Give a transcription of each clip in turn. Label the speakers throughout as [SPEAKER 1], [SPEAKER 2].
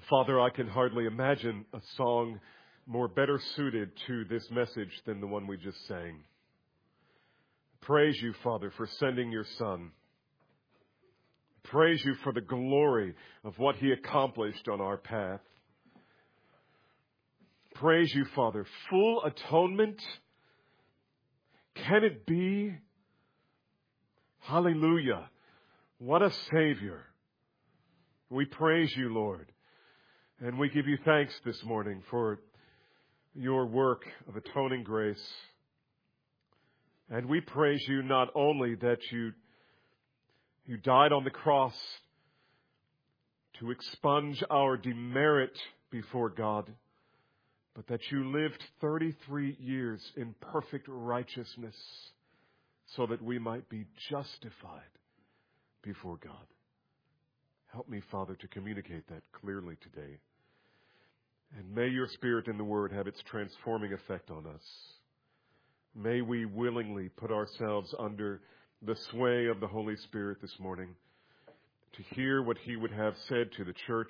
[SPEAKER 1] Father, I can hardly imagine a song more better suited to this message than the one we just sang. Praise you, Father, for sending your Son. Praise you for the glory of what he accomplished on our path. Praise you, Father. Full atonement. Can it be? Hallelujah. What a Savior. We praise you, Lord. And we give you thanks this morning for your work of atoning grace. And we praise you not only that you died on the cross to expunge our demerit before God, but that you lived 33 years in perfect righteousness so that we might be justified before God. Help me, Father, to communicate that clearly today. And may your Spirit in the Word have its transforming effect on us. May we willingly put ourselves under the sway of the Holy Spirit this morning to hear what he would have said to the church.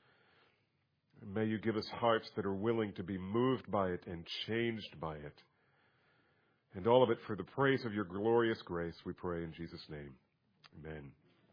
[SPEAKER 1] And may you give us hearts that are willing to be moved by it and changed by it. And all of it for the praise of your glorious grace, we pray in Jesus' name. Amen.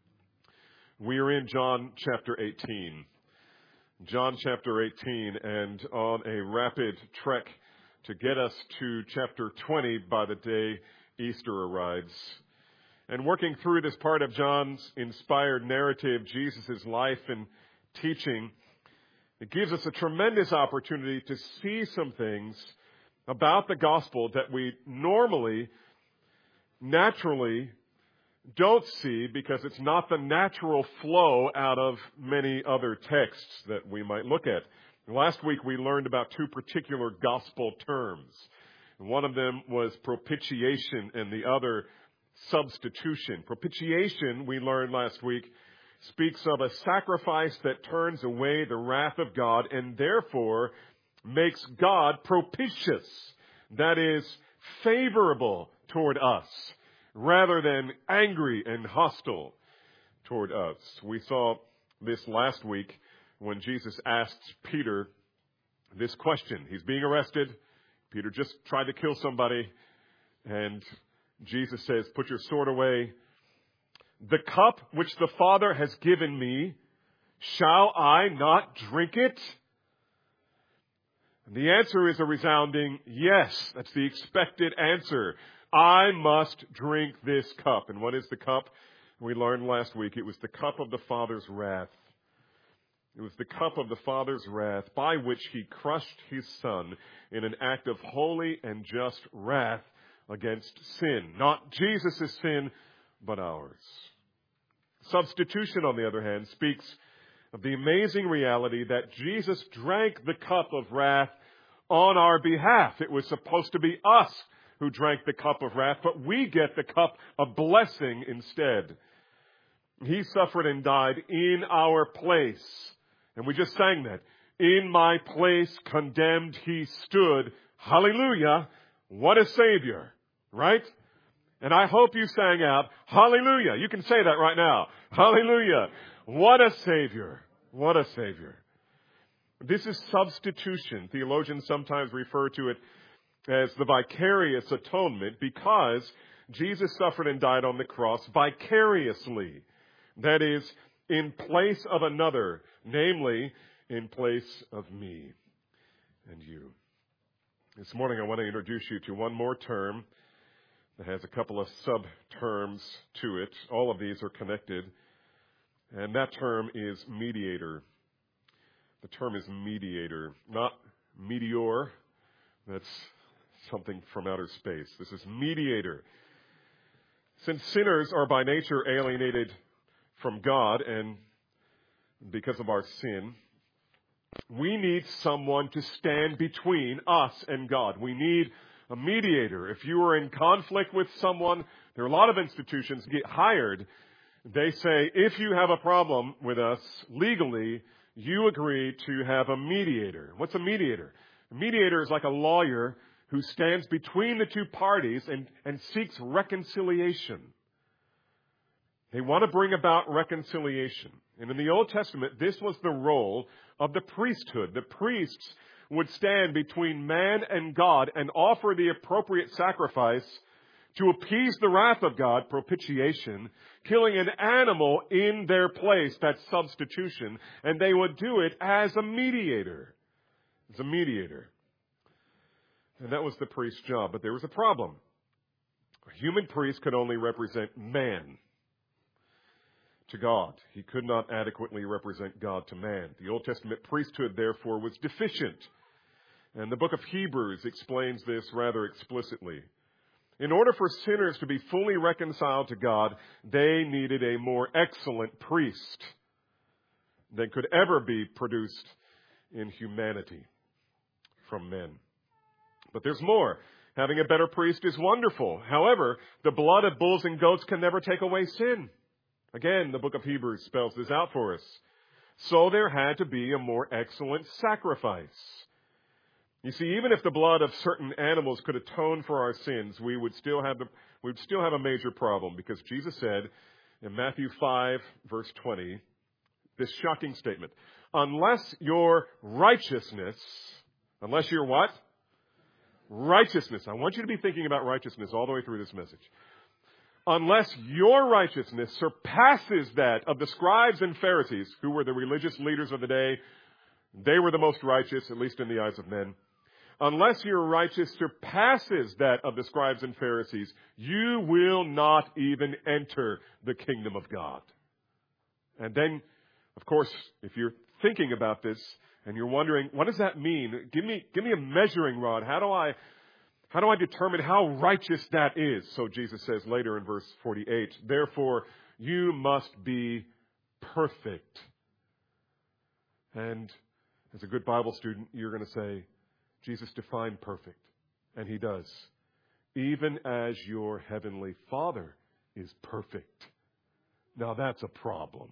[SPEAKER 1] We are in John chapter 18. John chapter 18, and on a rapid trek to get us to chapter 20 by the day Easter arrives. And working through this part of John's inspired narrative, Jesus' life and teaching, it gives us a tremendous opportunity to see some things about the gospel that we normally, naturally, don't see because it's not the natural flow out of many other texts that we might look at. Last week we learned about two particular gospel terms. One of them was propitiation and the other substitution. Propitiation, we learned last week, speaks of a sacrifice that turns away the wrath of God and therefore makes God propitious. That is, favorable toward us, rather than angry and hostile toward us. We saw this last week when Jesus asked Peter this question. He's being arrested. Peter just tried to kill somebody. And Jesus says, put your sword away. The cup which the Father has given me, shall I not drink it? And the answer is a resounding yes. That's the expected answer. I must drink this cup. And what is the cup? We learned last week it was the cup of the Father's wrath. It was the cup of the Father's wrath by which he crushed his Son in an act of holy and just wrath against sin. Not Jesus' sin, but ours. Substitution, on the other hand, speaks of the amazing reality that Jesus drank the cup of wrath on our behalf. It was supposed to be us who drank the cup of wrath, but we get the cup of blessing instead. He suffered and died in our place. And we just sang that. In my place condemned he stood. Hallelujah. What a Savior. Right? And I hope you sang out, hallelujah. You can say that right now. Hallelujah. What a Savior. What a Savior. This is substitution. Theologians sometimes refer to it as the vicarious atonement because Jesus suffered and died on the cross vicariously. That is, in place of another, namely, in place of me and you. This morning I want to introduce you to one more term that has a couple of sub-terms to it. All of these are connected. And that term is mediator. The term is mediator, not meteor. That's something from outer space. This is mediator. Since sinners are by nature alienated from God and because of our sin, we need someone to stand between us and God. We need a mediator. If you are in conflict with someone, there are a lot of institutions get hired. They say, if you have a problem with us legally, you agree to have a mediator. What's a mediator? A mediator is like a lawyer who stands between the two parties and seeks reconciliation. They want to bring about reconciliation. And in the Old Testament, this was the role of the priesthood. The priests would stand between man and God and offer the appropriate sacrifice to appease the wrath of God, propitiation, killing an animal in their place, that's substitution, and they would do it as a mediator. As a mediator. And that was the priest's job. But there was a problem. A human priest could only represent man to God. He could not adequately represent God to man. The Old Testament priesthood, therefore, was deficient. And the book of Hebrews explains this rather explicitly. In order for sinners to be fully reconciled to God, they needed a more excellent priest than could ever be produced in humanity from men. But there's more. Having a better priest is wonderful. However, the blood of bulls and goats can never take away sin. Again, the book of Hebrews spells this out for us. So there had to be a more excellent sacrifice. You see, even if the blood of certain animals could atone for our sins, we would still have a major problem, because Jesus said in Matthew 5, verse 20, this shocking statement: unless your righteousness, unless your what? Righteousness. I want you to be thinking about righteousness all the way through this message. Unless your righteousness surpasses that of the scribes and Pharisees, who were the religious leaders of the day, they were the most righteous, at least in the eyes of men. Unless your righteousness surpasses that of the scribes and Pharisees, you will not even enter the kingdom of God. And then, of course, if you're thinking about this and you're wondering, what does that mean? Give me a measuring rod. How do I determine how righteous that is? So Jesus says later in verse 48, therefore you must be perfect. And as a good Bible student, you're going to say, Jesus defined perfect. And he does. Even as your heavenly Father is perfect. Now that's a problem.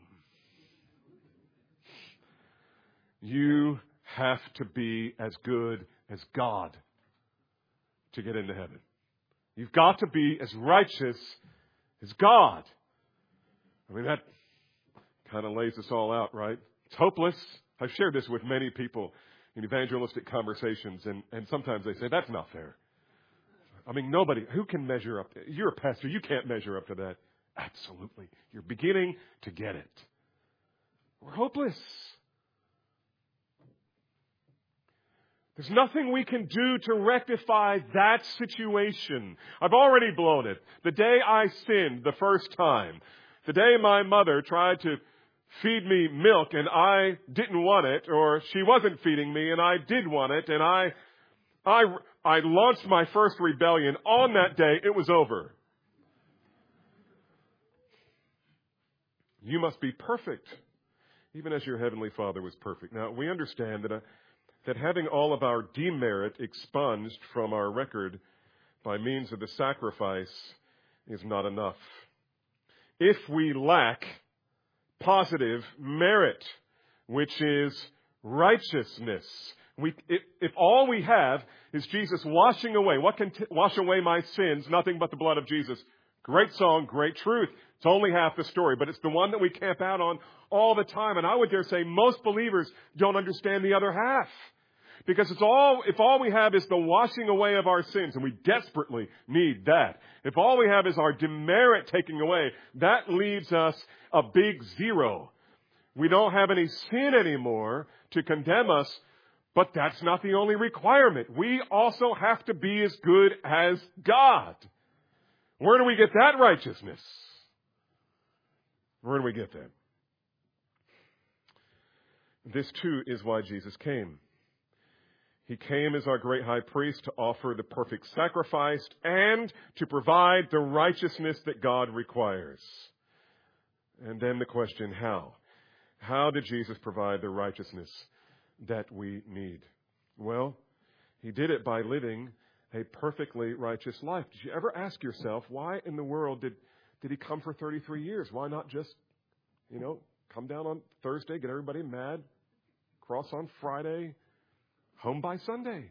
[SPEAKER 1] You have to be as good as God to get into heaven. You've got to be as righteous as God. I mean, that kind of lays us all out, right? It's hopeless. I've shared this with many people in evangelistic conversations, and sometimes they say, that's not fair. I mean, nobody, who can measure up? You're a pastor, you can't measure up to that. Absolutely. You're beginning to get it. We're hopeless. There's nothing we can do to rectify that situation. I've already blown it. The day I sinned the first time, the day my mother tried to feed me milk and I didn't want it, or she wasn't feeding me and I did want it, and I launched my first rebellion. On that day, it was over. You must be perfect, even as your heavenly Father was perfect. Now, we understand that having all of our demerit expunged from our record by means of the sacrifice is not enough. If we lack positive merit, which is righteousness, if all we have is Jesus washing away, what can wash away my sins? Nothing but the blood of Jesus. Great song, great truth. It's only half the story, but it's the one that we camp out on all the time. And I would dare say most believers don't understand the other half. Because if all we have is the washing away of our sins, and we desperately need that. If all we have is our demerit taking away, that leaves us a big zero. We don't have any sin anymore to condemn us, but that's not the only requirement. We also have to be as good as God. Where do we get that righteousness? Where do we get that? This too is why Jesus came. He came as our great high priest to offer the perfect sacrifice and to provide the righteousness that God requires. And then the question, how? How did Jesus provide the righteousness that we need? Well, he did it by living a perfectly righteous life. Did you ever ask yourself, why in the world did he come for 33 years? Why not just, come down on Thursday, get everybody mad, cross on Friday, home by Sunday?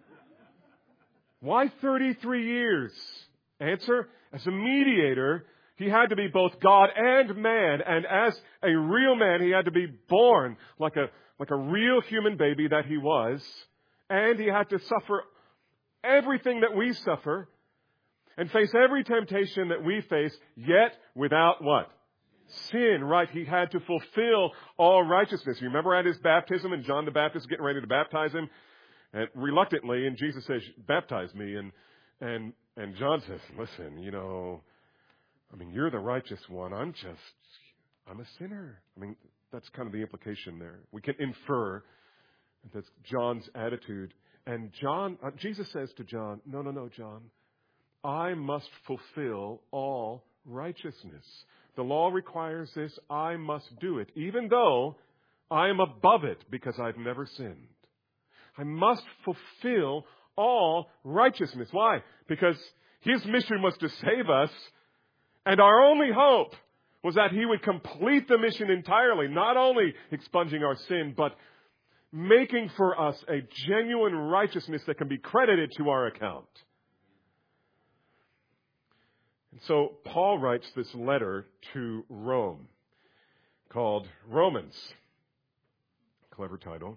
[SPEAKER 1] Why 33 years? Answer, as a mediator, He had to be both God and man. And as a real man, he had to be born like a real human baby that he was. And he had to suffer everything that we suffer and face every temptation that we face, yet without what? Sin, right? He had to fulfill all righteousness. You remember at his baptism, and John the Baptist getting ready to baptize him, and reluctantly, and Jesus says, "Baptize me," and John says, "Listen, you're the righteous one. I'm a sinner." That's kind of the implication there. We can infer that's John's attitude. And Jesus says to John, No, John, I must fulfill all righteousness. The law requires this. I must do it, even though I am above it because I've never sinned. I must fulfill all righteousness. Why? Because his mission was to save us, and our only hope was that he would complete the mission entirely, not only expunging our sin, but making for us a genuine righteousness that can be credited to our account. And so Paul writes this letter to Rome called Romans. Clever title.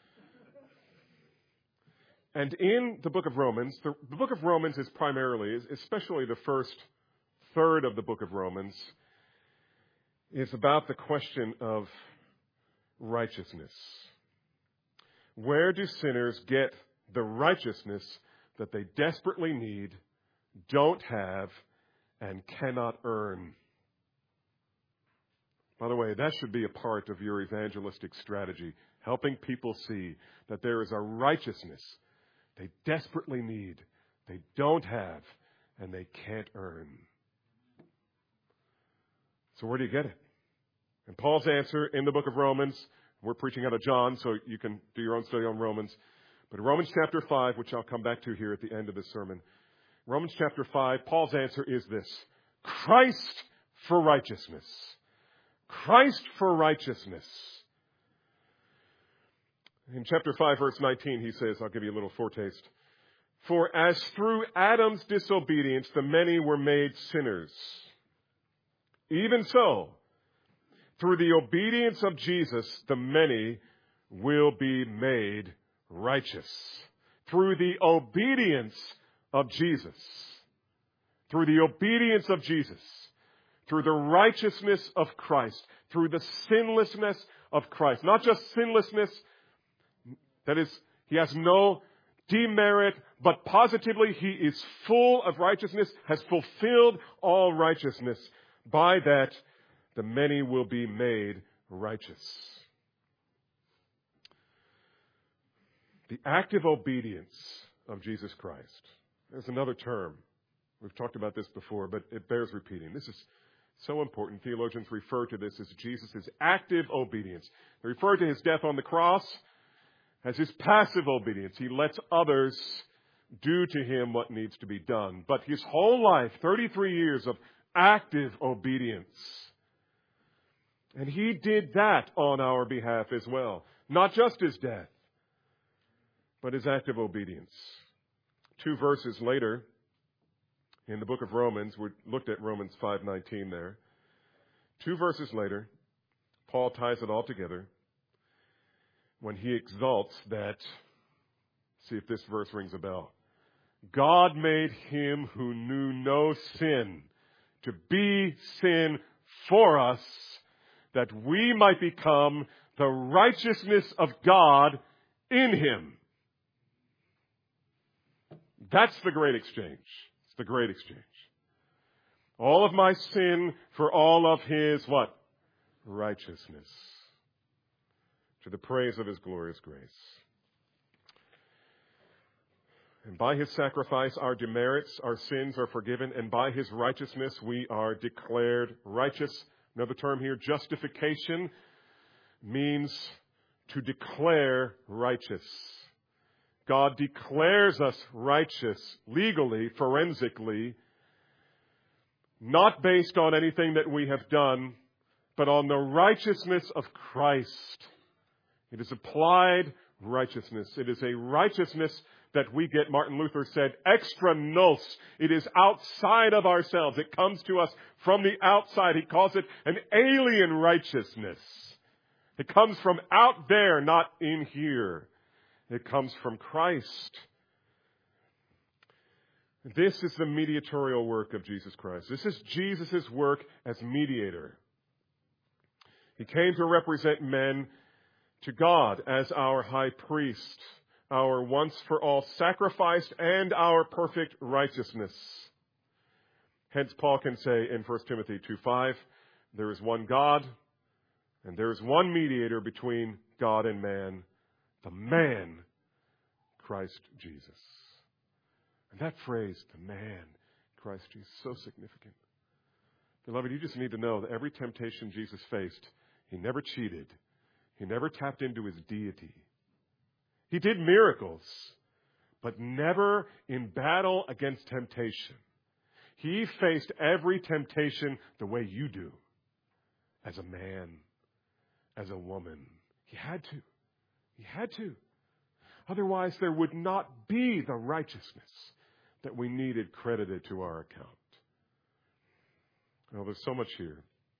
[SPEAKER 1] And in the book of Romans, the book of Romans is primarily, especially the first third of the book of Romans, is about the question of righteousness. Where do sinners get the righteousness that they desperately need, don't have, and cannot earn? By the way, that should be a part of your evangelistic strategy, helping people see that there is a righteousness they desperately need, they don't have, and they can't earn. So where do you get it? And Paul's answer in the book of Romans, we're preaching out of John, so you can do your own study on Romans. But in Romans chapter 5, which I'll come back to here at the end of this sermon, Romans chapter 5, Paul's answer is this: Christ for righteousness. Christ for righteousness. In chapter 5, verse 19, he says, I'll give you a little foretaste. For as through Adam's disobedience the many were made sinners, even so, through the obedience of Jesus, the many will be made righteous. Through the obedience of Jesus. Through the obedience of Jesus. Through the righteousness of Christ. Through the sinlessness of Christ. Not just sinlessness, that is, he has no demerit, but positively he is full of righteousness, has fulfilled all righteousness. By that, the many will be made righteous. The active obedience of Jesus Christ. There's another term. We've talked about this before, but it bears repeating. This is so important. Theologians refer to this as Jesus' active obedience. They refer to his death on the cross as his passive obedience. He lets others do to him what needs to be done. But his whole life, 33 years of active obedience. And he did that on our behalf as well. Not just his death, but his active obedience. 2 verses later, in the book of Romans, we looked at Romans 5:19 there. 2 verses later, Paul ties it all together when he exalts that, see if this verse rings a bell. God made him who knew no sin to be sin for us, that we might become the righteousness of God in him. That's the great exchange. It's the great exchange. All of my sin for all of his what? Righteousness. To the praise of his glorious grace. And by his sacrifice, our demerits, our sins are forgiven, and by his righteousness, we are declared righteous. Another term here, justification, means to declare righteous. God declares us righteous legally, forensically, not based on anything that we have done, but on the righteousness of Christ. It is applied righteousness. It is a righteousness that we get, Martin Luther said, extra nos. It is outside of ourselves. It comes to us from the outside. He calls it an alien righteousness. It comes from out there, not in here. It comes from Christ. This is the mediatorial work of Jesus Christ. This is Jesus' work as mediator. He came to represent men to God as our high priest, our once-for-all sacrifice, and our perfect righteousness. Hence, Paul can say in 1 Timothy 2:5, there is one God, and there is one mediator between God and man, the man, Christ Jesus. And that phrase, the man, Christ Jesus, so significant. Beloved, you just need to know that every temptation Jesus faced, he never cheated. He never tapped into his deity. He did miracles, but never in battle against temptation. He faced every temptation the way you do, as a man, as a woman. He had to. He had to. Otherwise, there would not be the righteousness that we needed credited to our account. Well, there's so much here.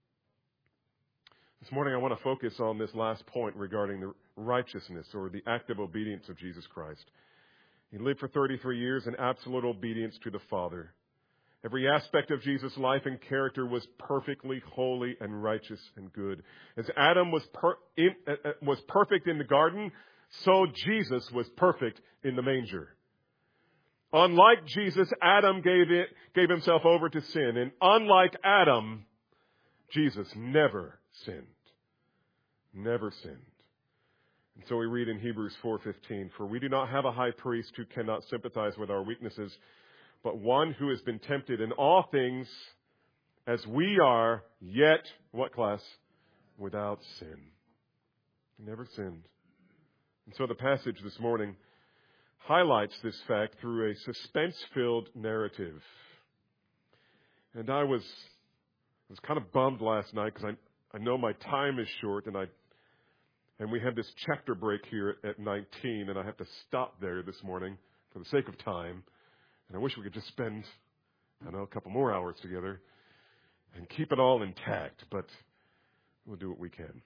[SPEAKER 1] This morning I want to focus on this last point regarding the righteousness or the active obedience of Jesus Christ. He lived for 33 years in absolute obedience to the Father. Every aspect of Jesus' life and character was perfectly holy and righteous and good. As Adam was perfect in the garden, so Jesus was perfect in the manger. Unlike Jesus, Adam gave himself over to sin. And unlike Adam, Jesus never sinned. Never sinned. And so we read in Hebrews 4:15, for we do not have a high priest who cannot sympathize with our weaknesses, but one who has been tempted in all things as we are, yet, what class? Without sin. He never sinned. And so the passage this morning highlights this fact through a suspense-filled narrative. And I was kind of bummed last night because I know my time is short, and we have this chapter break here at 19, and I have to stop there this morning for the sake of time. And I wish we could just spend, a couple more hours together and keep it all intact, but we'll do what we can.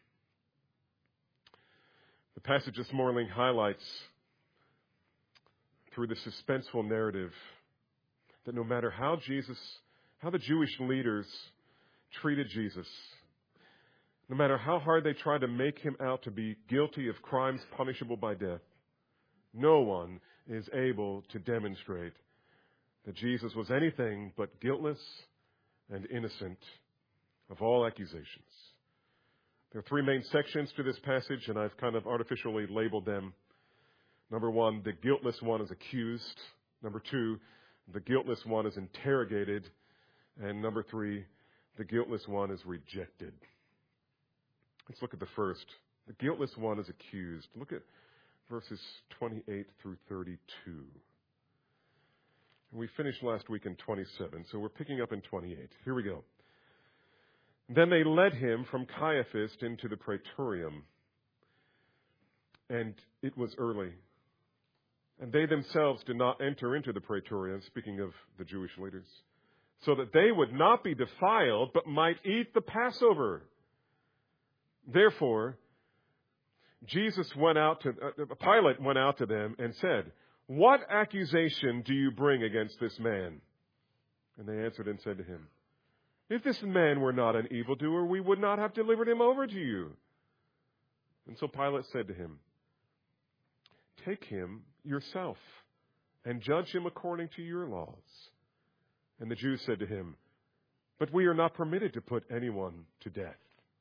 [SPEAKER 1] The passage this morning highlights through the suspenseful narrative that no matter how the Jewish leaders treated Jesus, no matter how hard they tried to make him out to be guilty of crimes punishable by death, no one is able to demonstrate that Jesus was anything but guiltless and innocent of all accusations. There are three main sections to this passage, and I've kind of artificially labeled them. Number one, the guiltless one is accused. Number two, the guiltless one is interrogated. And number three, the guiltless one is rejected. Let's look at the first. The guiltless one is accused. Look at verses 28 through 32. And we finished last week in 27, so we're picking up in 28. Here we go. Then they led him from Caiaphas into the praetorium, and it was early. And they themselves did not enter into the praetorium, speaking of the Jewish leaders, so that they would not be defiled, but might eat the Passover. Therefore, Pilate went out to them and said, what accusation do you bring against this man? And they answered and said to him, if this man were not an evildoer, we would not have delivered him over to you. And so Pilate said to him, take him yourself and judge him according to your laws. And the Jews said to him, but we are not permitted to put anyone to death.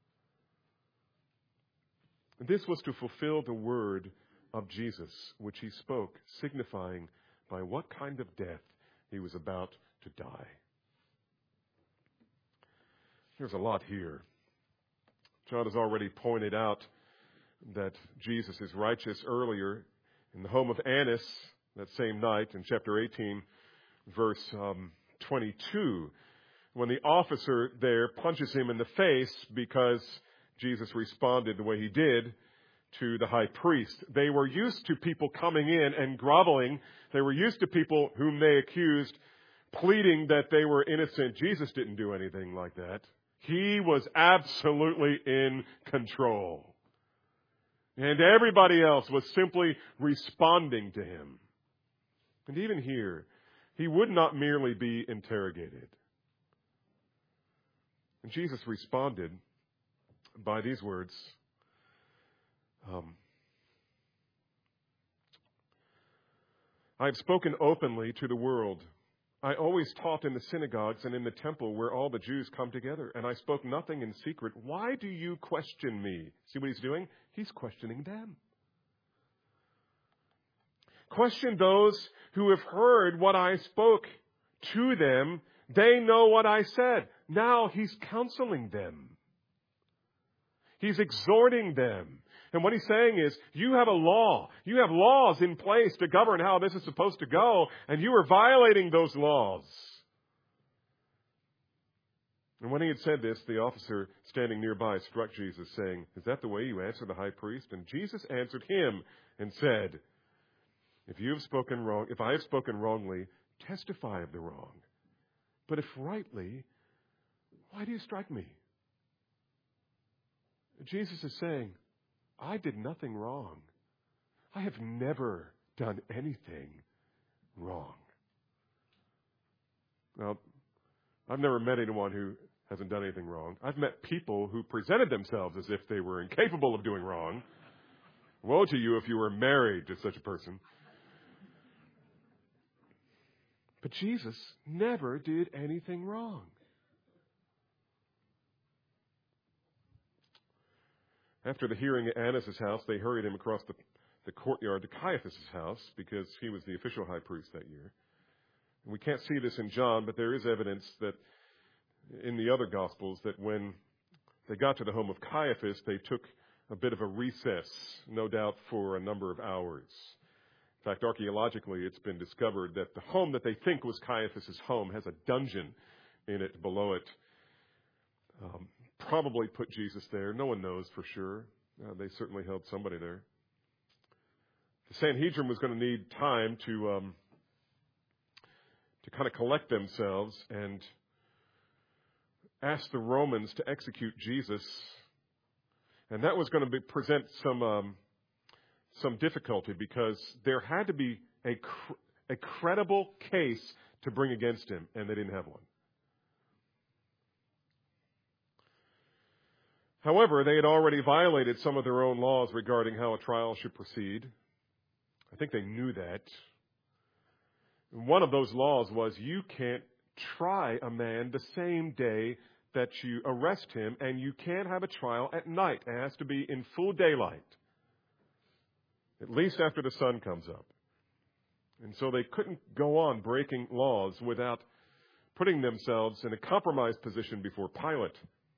[SPEAKER 1] And this was to fulfill the word of Jesus, which he spoke, signifying by what kind of death he was about to die. There's a lot here. John has already pointed out that Jesus is righteous earlier in the home of Annas that same night in chapter 18, verse 22, when the officer there punches him in the face because Jesus responded the way he did to the high priest. They were used to people coming in and groveling. They were used to people whom they accused pleading that they were innocent. Jesus didn't do anything like that. He was absolutely in control. And everybody else was simply responding to him. And even here, he would not merely be interrogated. And Jesus responded by these words, I have spoken openly to the world. I always taught in the synagogues and in the temple where all the Jews come together, and I spoke nothing in secret. Why do you question me? See what he's doing? He's questioning them. Question those who have heard what I spoke to them. They know what I said. Now he's counseling them. He's exhorting them. And what he's saying is, you have a law. You have laws in place to govern how this is supposed to go, and you are violating those laws. And when he had said this, the officer standing nearby struck Jesus, saying, Is that the way you answer the high priest? And Jesus answered him and said, If I have spoken wrongly, testify of the wrong. But if rightly, why do you strike me? Jesus is saying, I did nothing wrong. I have never done anything wrong. Now, I've never met anyone who hasn't done anything wrong. I've met people who presented themselves as if they were incapable of doing wrong. Woe to you if you were married to such a person. But Jesus never did anything wrong. After the hearing at Annas' house, they hurried him across the courtyard to Caiaphas' house because he was the official high priest that year. And we can't see this in John, but there is evidence that in the other Gospels that when they got to the home of Caiaphas, they took a bit of a recess, no doubt for a number of hours. In fact, archaeologically, it's been discovered that the home that they think was Caiaphas' home has a dungeon in it below it. Probably put Jesus there. No one knows for sure. They certainly held somebody there. The Sanhedrin was going to need time to kind of collect themselves and ask the Romans to execute Jesus. And that was going to present some difficulty because there had to be a credible case to bring against him, and they didn't have one. However, they had already violated some of their own laws regarding how a trial should proceed. I think they knew that. One of those laws was you can't try a man the same day that you arrest him, and you can't have a trial at night. It has to be in full daylight, at least after the sun comes up. And so they couldn't go on breaking laws without putting themselves in a compromised position before Pilate.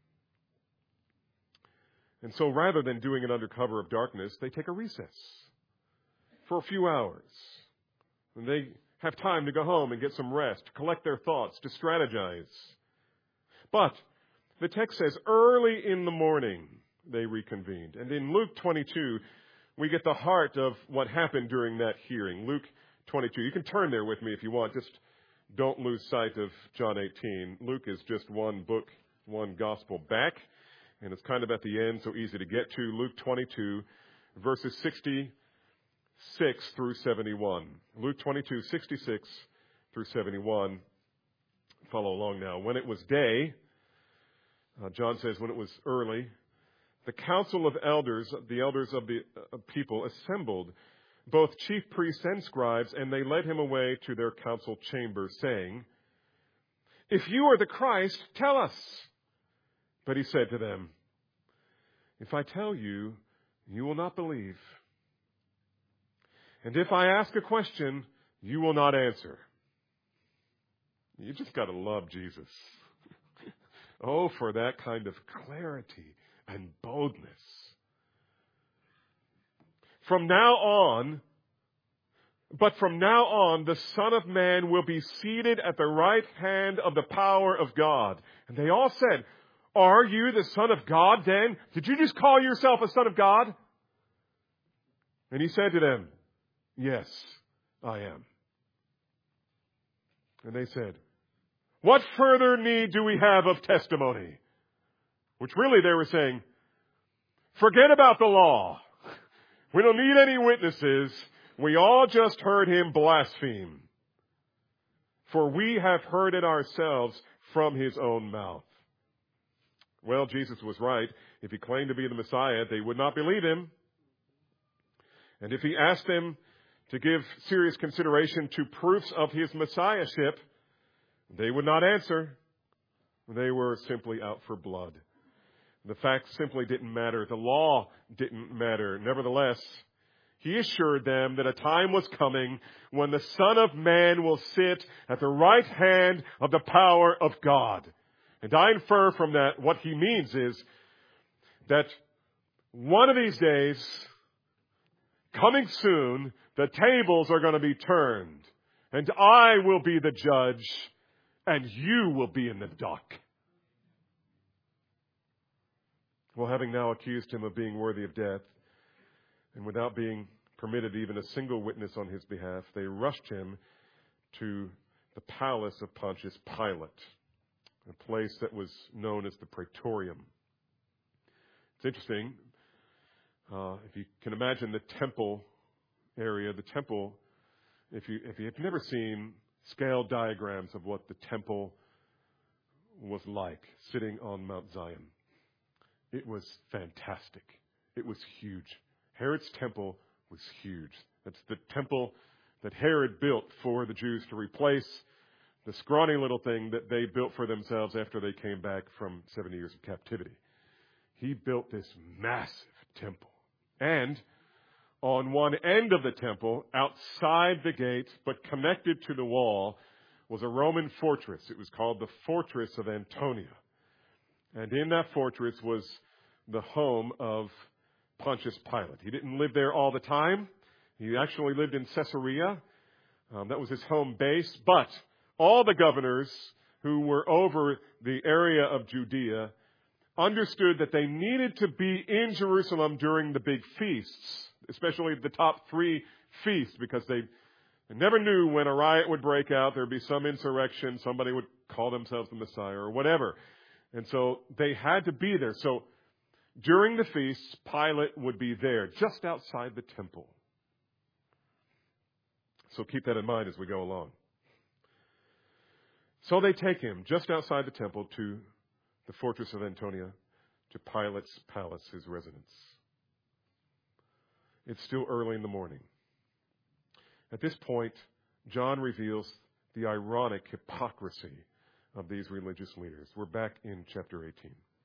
[SPEAKER 1] And so rather than doing it under cover of darkness, they take a recess for a few hours. And they have time to go home and get some rest, to collect their thoughts, to strategize. But the text says early in the morning they reconvened. And in Luke 22, we get the heart of what happened during that hearing. Luke 22. You can turn there with me if you want. Just don't lose sight of John 18. Luke is just one book, one gospel back. And it's kind of at the end, so easy to get to. Luke 22, verses 66 through 71. Luke 22, 66 through 71. Follow along now. When it was day, John says when it was early, the council of elders, the elders of the people, assembled, both chief priests and scribes, and they led him away to their council chamber, saying, If you are the Christ, tell us. But he said to them, If I tell you, you will not believe. And if I ask a question, you will not answer. You just got to love Jesus. Oh, for that kind of clarity and boldness. From now on, the Son of Man will be seated at the right hand of the power of God. And they all said, Are you the Son of God then? Did you just call yourself a son of God? And he said to them, "Yes, I am." And they said, "What further need do we have of testimony?" Which really they were saying, forget about the law. We don't need any witnesses. We all just heard him blaspheme. For we have heard it ourselves from his own mouth. Well, Jesus was right. If he claimed to be the Messiah, they would not believe him. And if he asked them to give serious consideration to proofs of his messiahship, they would not answer. They were simply out for blood. The facts simply didn't matter. The law didn't matter. Nevertheless, he assured them that a time was coming when the Son of Man will sit at the right hand of the power of God. And I infer from that what he means is that one of these days, coming soon, the tables are going to be turned. And I will be the judge, and you will be in the dock. Well, having now accused him of being worthy of death, and without being permitted even a single witness on his behalf, they rushed him to the palace of Pontius Pilate, a place that was known as the Praetorium. It's interesting. If you can imagine the temple area, the temple, if you've never seen scale diagrams of what the temple was like sitting on Mount Zion, it was fantastic. It was huge. Herod's temple was huge. That's the temple that Herod built for the Jews to replace the scrawny little thing that they built for themselves after they came back from 70 years of captivity. He built this massive temple. And on one end of the temple, outside the gate, but connected to the wall, was a Roman fortress. It was called the Fortress of Antonia. And in that fortress was the home of Pontius Pilate. He didn't live there all the time. He actually lived in Caesarea. That was his home base. But all the governors who were over the area of Judea understood that they needed to be in Jerusalem during the big feasts, especially the top 3 feasts, because they never knew when a riot would break out. There'd be some insurrection. Somebody would call themselves the Messiah or whatever. And so they had to be there. So during the feasts, Pilate would be there, just outside the temple. So keep that in mind as we go along. So they take him just outside the temple to the Fortress of Antonia, to Pilate's palace, his residence. It's still early in the morning. At this point, John reveals the ironic hypocrisy of these religious leaders. We're back in chapter 18.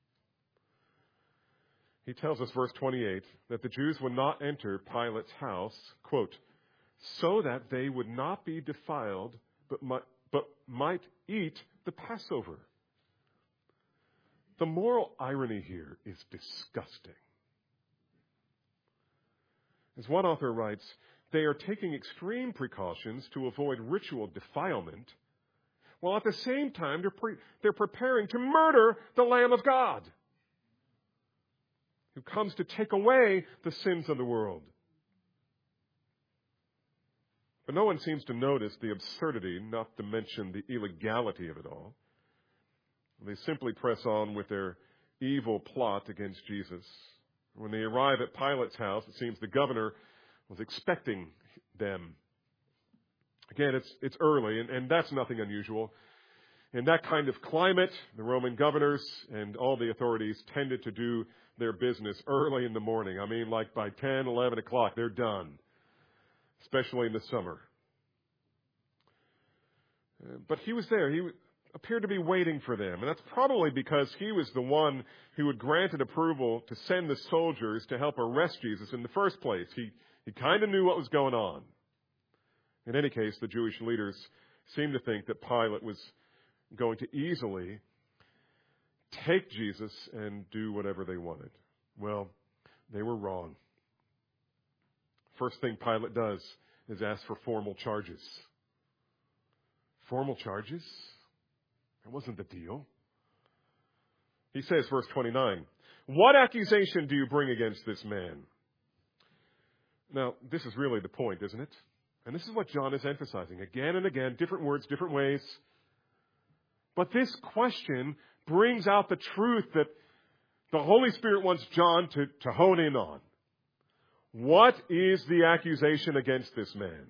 [SPEAKER 1] He tells us, verse 28, that the Jews would not enter Pilate's house, quote, so that they would not be defiled, but might eat the Passover. The moral irony here is disgusting. As one author writes, they are taking extreme precautions to avoid ritual defilement, while at the same time they're preparing to murder the Lamb of God, who comes to take away the sins of the world. But no one seems to notice the absurdity, not to mention the illegality of it all. They simply press on with their evil plot against Jesus. When they arrive at Pilate's house, it seems the governor was expecting them. Again, it's early, and that's nothing unusual. In that kind of climate, the Roman governors and all the authorities tended to do their business early in the morning. I mean, like by 10, 11 o'clock, they're done, especially in the summer. But he was there. He appeared to be waiting for them. And that's probably because he was the one who had granted approval to send the soldiers to help arrest Jesus in the first place. He kind of knew what was going on. In any case, the Jewish leaders seemed to think that Pilate was going to easily take Jesus and do whatever they wanted. Well, they were wrong. First thing Pilate does is ask for formal charges. Formal charges? That wasn't the deal. He says, verse 29, what accusation do you bring against this man? Now, this is really the point, isn't it? And this is what John is emphasizing again and again, different words, different ways. But this question brings out the truth that the Holy Spirit wants John to hone in on. What is the accusation against this man?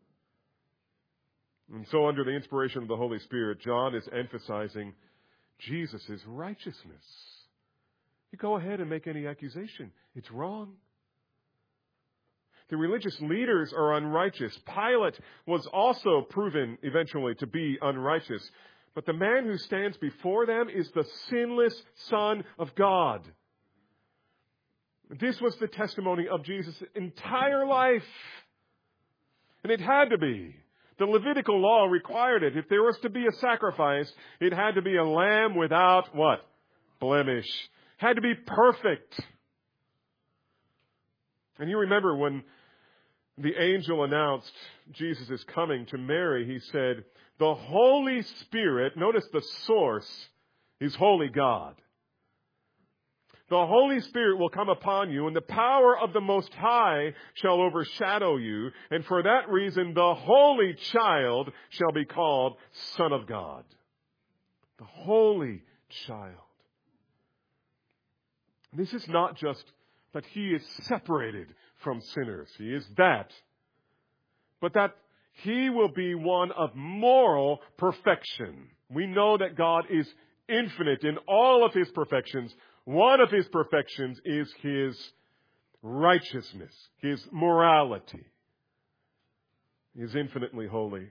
[SPEAKER 1] And so under the inspiration of the Holy Spirit, John is emphasizing Jesus' righteousness. You go ahead and make any accusation. It's wrong. The religious leaders are unrighteous. Pilate was also proven eventually to be unrighteous. But the man who stands before them is the sinless Son of God. This was the testimony of Jesus' entire life. And it had to be. The Levitical law required it. If there was to be a sacrifice, it had to be a lamb without what? Blemish. Had to be perfect. And you remember when the angel announced Jesus is coming to Mary, he said, the Holy Spirit, notice the source, is holy God. The Holy Spirit will come upon you, and the power of the Most High shall overshadow you. And for that reason, the Holy Child shall be called Son of God. The Holy Child. This is not just that He is separated from sinners. He is that. But that He will be one of moral perfection. We know that God is infinite in all of His perfections. One of His perfections is His righteousness, His morality. He is infinitely holy.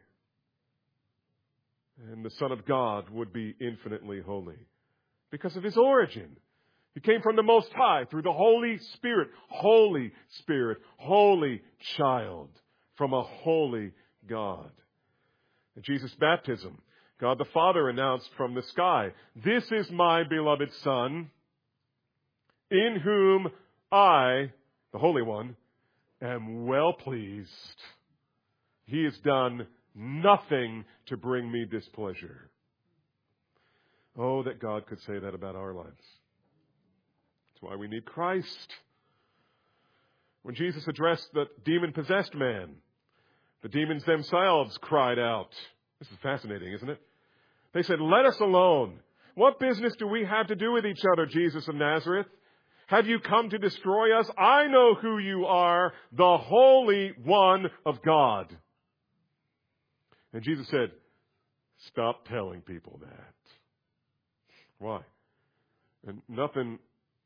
[SPEAKER 1] And the Son of God would be infinitely holy because of His origin. He came from the Most High through the Holy Spirit, Holy Spirit, Holy Child, from a holy God. At Jesus' baptism, God the Father announced from the sky, "This is my beloved Son, in whom I, the Holy One, am well pleased. He has done nothing to bring me displeasure." Oh, that God could say that about our lives. That's why we need Christ. When Jesus addressed the demon-possessed man, the demons themselves cried out. This is fascinating, isn't it? They said, "Let us alone. What business do we have to do with each other, Jesus of Nazareth? Have you come to destroy us? I know who you are, the Holy One of God." And Jesus said, "Stop telling people that." Why? And nothing,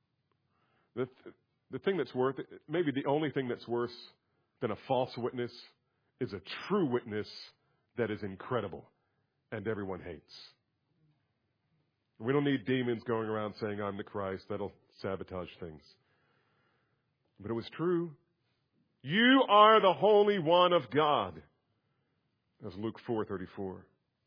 [SPEAKER 1] the thing that's worth, maybe the only thing that's worse than a false witness is a true witness that is incredible and everyone hates. We don't need demons going around saying, "I'm the Christ." That'll sabotage things. But it was true. You are the Holy One of God. That's Luke 4:34.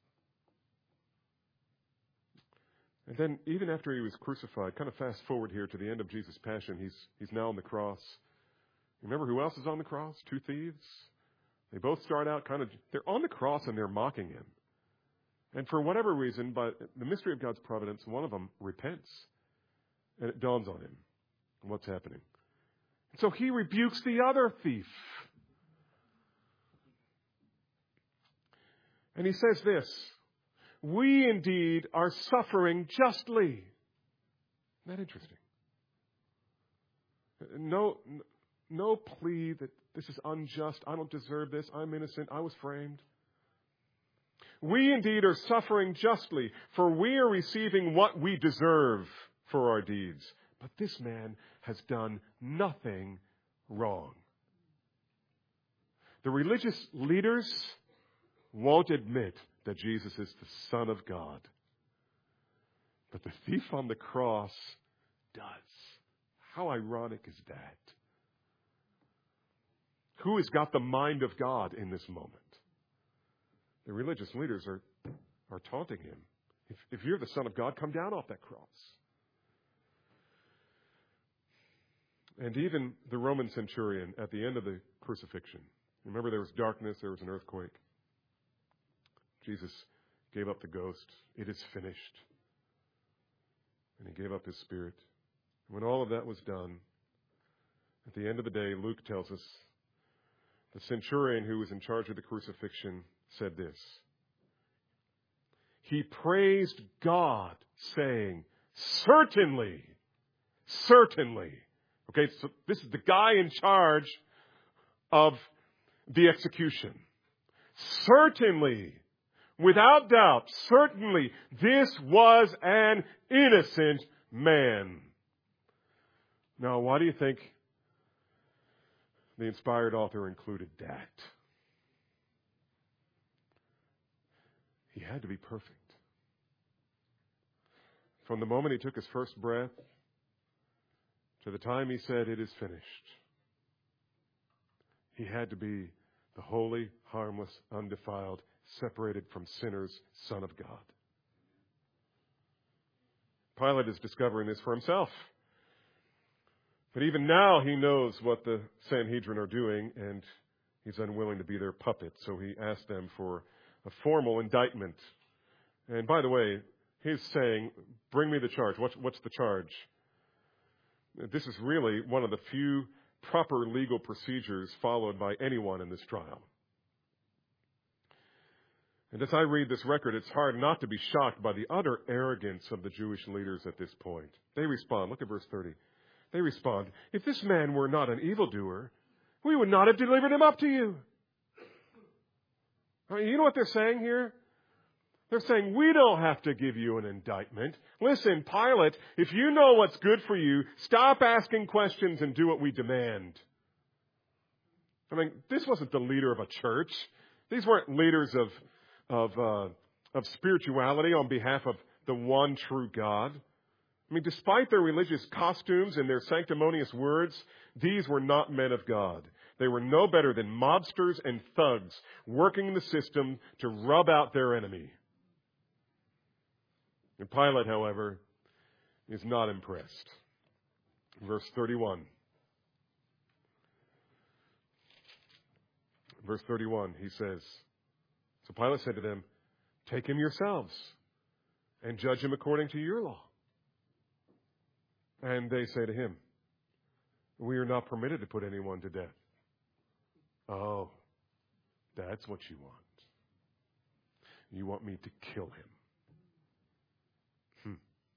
[SPEAKER 1] And then even after He was crucified, kind of fast forward here to the end of Jesus' passion, he's now on the cross. Remember who else is on the cross? Two thieves. They both start out they're on the cross and they're mocking Him. And for whatever reason, by the mystery of God's providence, one of them repents. And it dawns on him what's happening. And so he rebukes the other thief. And he says this, "We indeed are suffering justly." Isn't that interesting? No plea that this is unjust. I don't deserve this. I'm innocent. I was framed. "We indeed are suffering justly, for we are receiving what we deserve for our deeds. But this man has done nothing wrong." The religious leaders won't admit that Jesus is the Son of God. But the thief on the cross does. How ironic is that? Who has got the mind of God in this moment? The religious leaders are taunting him. If you're the Son of God, come down off that cross. And even the Roman centurion at the end of the crucifixion. Remember, there was darkness, there was an earthquake. Jesus gave up the ghost. It is finished. And He gave up His spirit. When all of that was done, at the end of the day, Luke tells us The centurion who was in charge of the crucifixion said this. He praised God, saying, certainly. Okay, so this is the guy in charge of the execution. Certainly, without doubt, certainly, this was an innocent man. Now, why do you think the inspired author included that? He had to be perfect. From the moment he took his first breath to the time he said, it is finished, he had to be the holy, harmless, undefiled, separated from sinners, Son of God. Pilate is discovering this for himself. But even now he knows what the Sanhedrin are doing, and he's unwilling to be their puppet. So he asked them for a formal indictment. And by the way, he's saying, bring me the charge. What's the charge? This is really one of the few proper legal procedures followed by anyone in this trial. And as I read this record, it's hard not to be shocked by the utter arrogance of the Jewish leaders at this point. They respond. Look at verse 30. They respond, if this man were not an evildoer, we would not have delivered him up to you. I mean, you know what they're saying here? They're saying, we don't have to give you an indictment. Listen, Pilate, if you know what's good for you, stop asking questions and do what we demand. I mean, this wasn't the leader of a church. These weren't leaders of spirituality on behalf of the one true God. I mean, despite their religious costumes and their sanctimonious words, these were not men of God. They were no better than mobsters and thugs working the system to rub out their enemy. And Pilate, however, is not impressed. Verse 31. Verse 31, he says, so Pilate said to them, take him yourselves and judge him according to your law. And they say to him, we are not permitted to put anyone to death. Oh, that's what you want. You want me to kill him.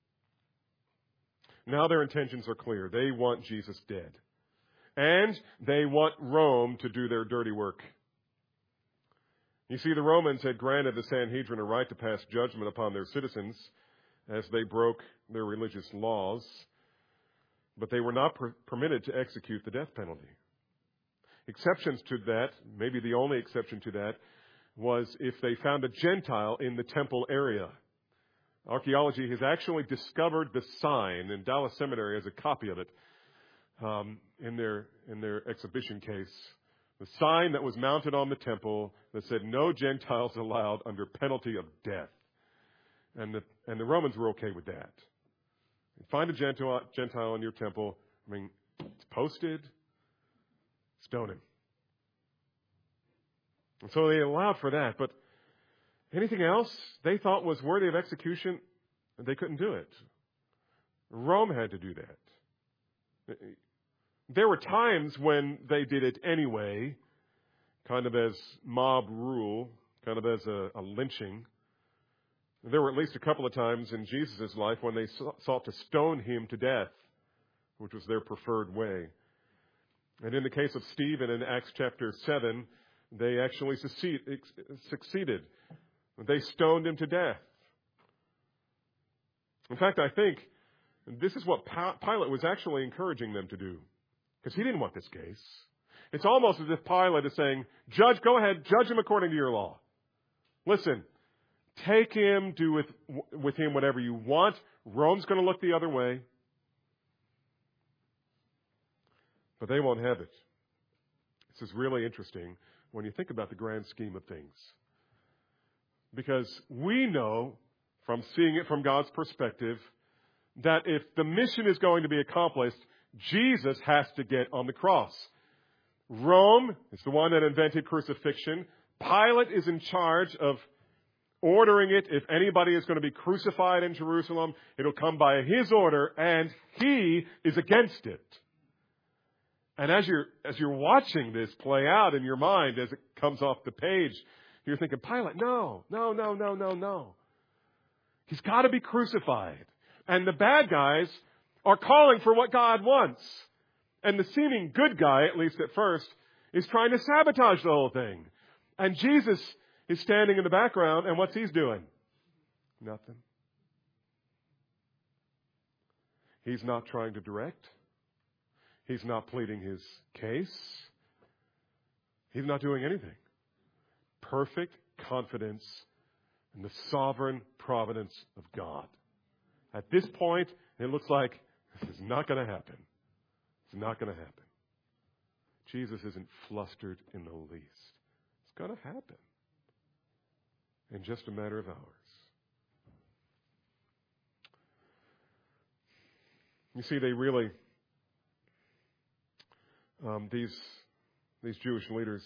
[SPEAKER 1] Now their intentions are clear. They want Jesus dead. And they want Rome to do their dirty work. You see, the Romans had granted the Sanhedrin a right to pass judgment upon their citizens as they broke their religious laws. But they were not permitted to execute the death penalty. Exceptions to that, maybe the only exception to that, was if they found a Gentile in the temple area. Archaeology has actually discovered the sign, and Dallas Seminary has a copy of it in their exhibition case. The sign that was mounted on the temple that said, no Gentiles allowed under penalty of death. And the Romans were okay with that. Find a Gentile in your temple. I mean, it's posted. Stone him. And so they allowed for that. But anything else they thought was worthy of execution, they couldn't do it. Rome had to do that. There were times when they did it anyway, kind of as mob rule, kind of as a lynching. There were at least a couple of times in Jesus' life when they sought to stone him to death, which was their preferred way. And in the case of Stephen in Acts chapter 7, they actually succeeded. They stoned him to death. In fact, I think this is what Pilate was actually encouraging them to do, because he didn't want this case. It's almost as if Pilate is saying, Judge, go ahead, judge him according to your law. Listen, take him, do with him whatever you want. Rome's going to look the other way. But they won't have it. This is really interesting when you think about the grand scheme of things. Because we know, from seeing it from God's perspective, that if the mission is going to be accomplished, Jesus has to get on the cross. Rome is the one that invented crucifixion. Pilate is in charge of ordering it. If anybody is going to be crucified in Jerusalem, it'll come by his order, and he is against it. And as you're watching this play out in your mind as it comes off the page, you're thinking, Pilate, no. He's got to be crucified. And the bad guys are calling for what God wants. And the seeming good guy, at least at first, is trying to sabotage the whole thing. And Jesus is standing in the background, and what's he doing? Nothing. He's not trying to direct. He's not pleading his case. He's not doing anything. Perfect confidence in the sovereign providence of God. At this point, it looks like this is not going to happen. It's not going to happen. Jesus isn't flustered in the least. It's going to happen in just a matter of hours. You see, they really, these Jewish leaders,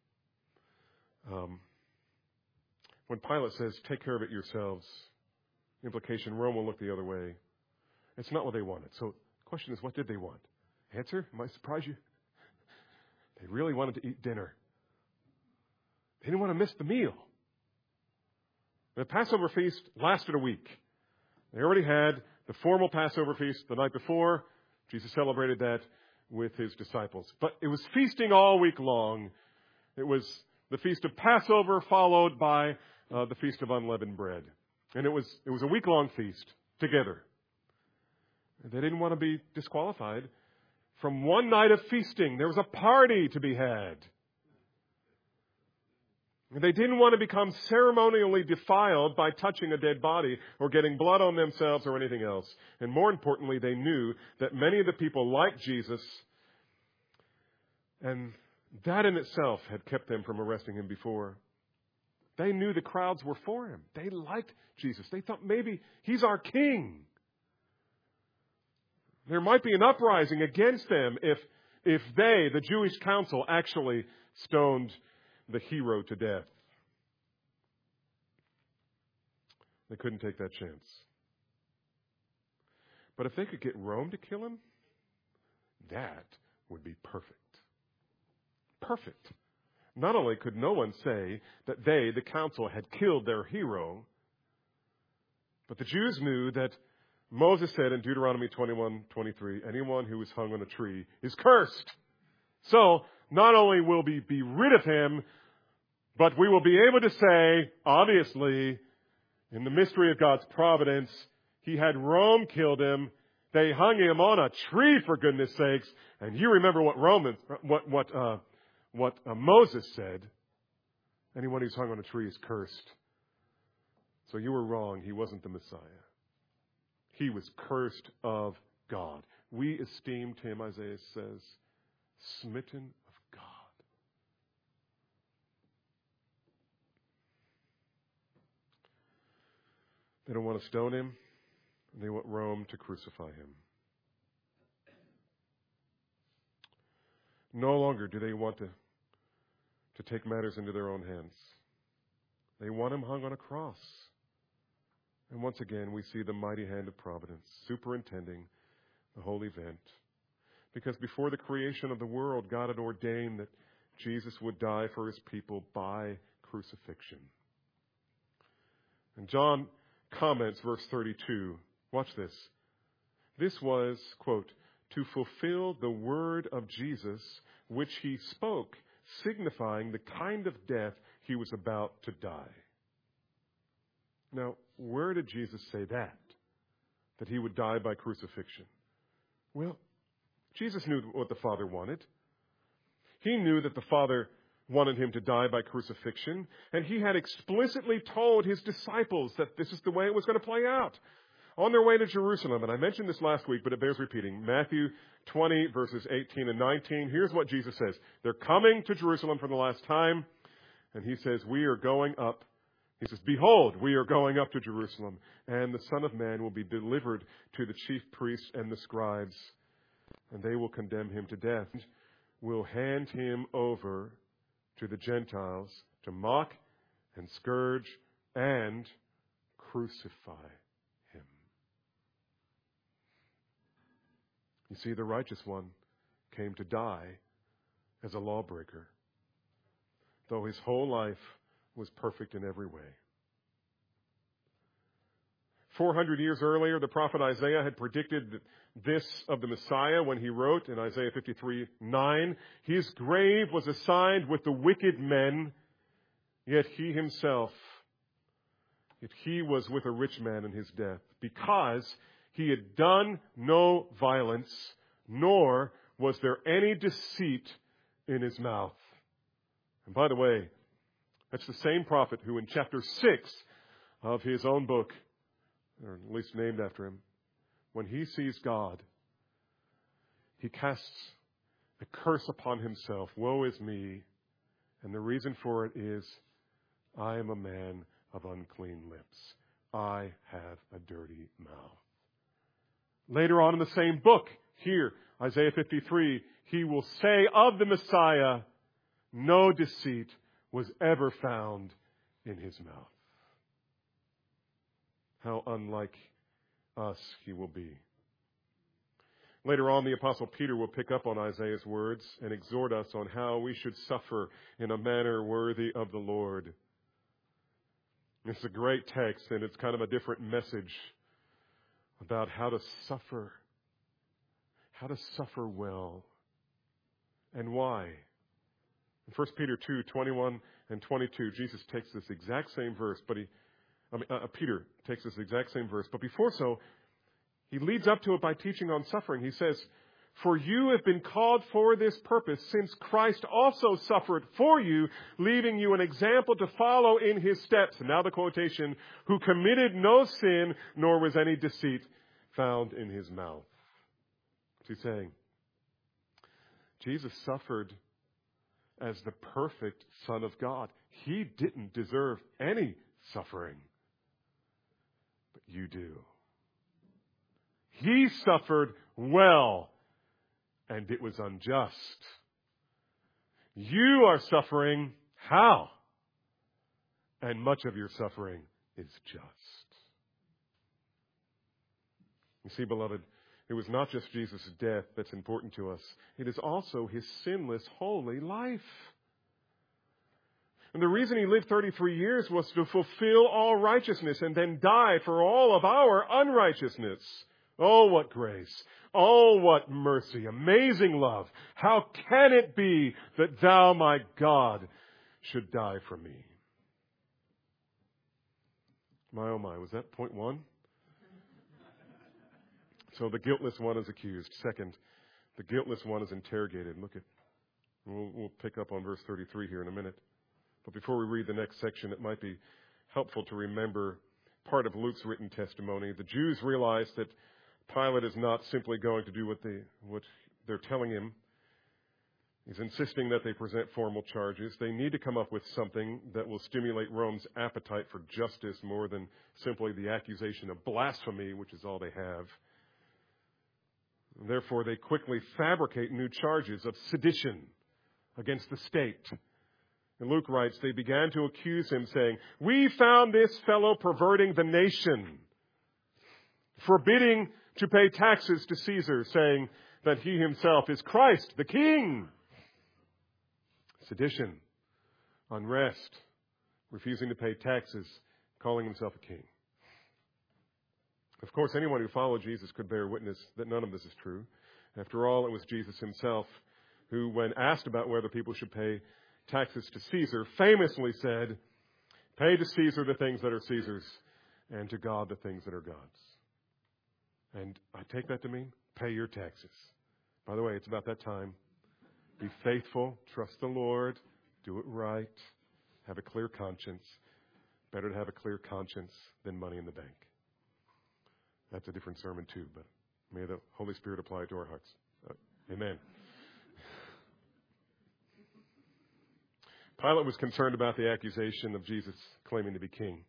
[SPEAKER 1] when Pilate says, take care of it yourselves, implication, Rome will look the other way. It's not what they wanted. So the question is, what did they want? Answer, might surprise you. They really wanted to eat dinner. They didn't want to miss the meal. The Passover feast lasted a week. They already had the formal Passover feast the night before. Jesus celebrated that with his disciples. But it was feasting all week long. It was the Feast of Passover followed by the Feast of Unleavened Bread. And it was a week-long feast together. They didn't want to be disqualified from one night of feasting. There was a party to be had. And they didn't want to become ceremonially defiled by touching a dead body or getting blood on themselves or anything else. And more importantly, they knew that many of the people liked Jesus, and that in itself had kept them from arresting him before. They knew the crowds were for him. They liked Jesus. They thought maybe he's our king. There might be an uprising against them if they, the Jewish council, actually stoned the hero to death. They couldn't take that chance. But if they could get Rome to kill him, that would be perfect. Perfect. Not only could no one say that they, the council, had killed their hero, but the Jews knew that Moses said in Deuteronomy 21:23, anyone who is hung on a tree is cursed. So, not only will we be rid of him, but we will be able to say, obviously, in the mystery of God's providence, he had Rome killed him. They hung him on a tree, for goodness sakes. And you remember what Moses said. Anyone who's hung on a tree is cursed. So you were wrong. He wasn't the Messiah. He was cursed of God. We esteemed him, Isaiah says, smitten of God. They don't want to stone him. They want Rome to crucify him. No longer do they want to take matters into their own hands. They want him hung on a cross. And once again, we see the mighty hand of providence superintending the whole event. Because before the creation of the world, God had ordained that Jesus would die for his people by crucifixion. And John comments verse 32. Watch this. This was, quote, to fulfill the word of Jesus, which he spoke, signifying the kind of death he was about to die. Now, where did Jesus say that? That he would die by crucifixion? Well, Jesus knew what the Father wanted. He knew that the Father wanted him to die by crucifixion, and he had explicitly told his disciples that this is the way it was going to play out. On their way to Jerusalem, and I mentioned this last week, but it bears repeating, Matthew 20, verses 18 and 19, here's what Jesus says. They're coming to Jerusalem for the last time, and he says, we are going up. He says, behold, we are going up to Jerusalem, and the Son of Man will be delivered to the chief priests and the scribes, and they will condemn him to death. Will hand him over to the Gentiles to mock and scourge and crucify him. You see, the righteous one came to die as a lawbreaker, though his whole life was perfect in every way. 400 years earlier, the prophet Isaiah had predicted this of the Messiah when he wrote in Isaiah 53:9, "His grave was assigned with the wicked men, yet he was with a rich man in his death, because he had done no violence, nor was there any deceit in his mouth." And by the way, that's the same prophet who in chapter 6 of his own book, or at least named after him, when he sees God, he casts a curse upon himself. "Woe is me." And the reason for it is, "I am a man of unclean lips. I have a dirty mouth." Later on in the same book, here, Isaiah 53, he will say of the Messiah, "No deceit was ever found in his mouth." How unlike us he will be. Later on, the Apostle Peter will pick up on Isaiah's words and exhort us on how we should suffer in a manner worthy of the Lord. It's a great text, and it's kind of a different message about how to suffer well, and why. In 1 Peter 2:21 and 22, Jesus takes this exact same verse, Peter takes this exact same verse, but before so, he leads up to it by teaching on suffering. He says, "For you have been called for this purpose, since Christ also suffered for you, leaving you an example to follow in his steps." And now the quotation, "who committed no sin, nor was any deceit found in his mouth." What's he saying? Jesus suffered as the perfect Son of God. He didn't deserve any suffering, but you do. He suffered well, and it was unjust. You are suffering how? And much of your suffering is just. You see, beloved, it was not just Jesus' death that's important to us. It is also his sinless, holy life. And the reason he lived 33 years was to fulfill all righteousness and then die for all of our unrighteousness. Oh, what grace. Oh, what mercy. Amazing love. How can it be that thou, my God, should die for me? My, oh my, was that point one? So the guiltless one is accused. Second, the guiltless one is interrogated. We'll pick up on verse 33 here in a minute. But before we read the next section, it might be helpful to remember part of Luke's written testimony. The Jews realized that Pilate is not simply going to do what they're telling him. He's insisting that they present formal charges. They need to come up with something that will stimulate Rome's appetite for justice more than simply the accusation of blasphemy, which is all they have. And therefore, they quickly fabricate new charges of sedition against the state. And Luke writes, they began to accuse him, saying, "We found this fellow perverting the nation, forbidding to pay taxes to Caesar, saying that he himself is Christ, the King." Sedition, unrest, refusing to pay taxes, calling himself a king. Of course, anyone who followed Jesus could bear witness that none of this is true. After all, it was Jesus himself who, when asked about whether people should pay taxes to Caesar, famously said, "Pay to Caesar the things that are Caesar's, and to God the things that are God's." And I take that to mean, pay your taxes. By the way, it's about that time. Be faithful, trust the Lord, do it right, have a clear conscience. Better to have a clear conscience than money in the bank. That's a different sermon too, but may the Holy Spirit apply it to our hearts. Amen. Pilate was concerned about the accusation of Jesus claiming to be king.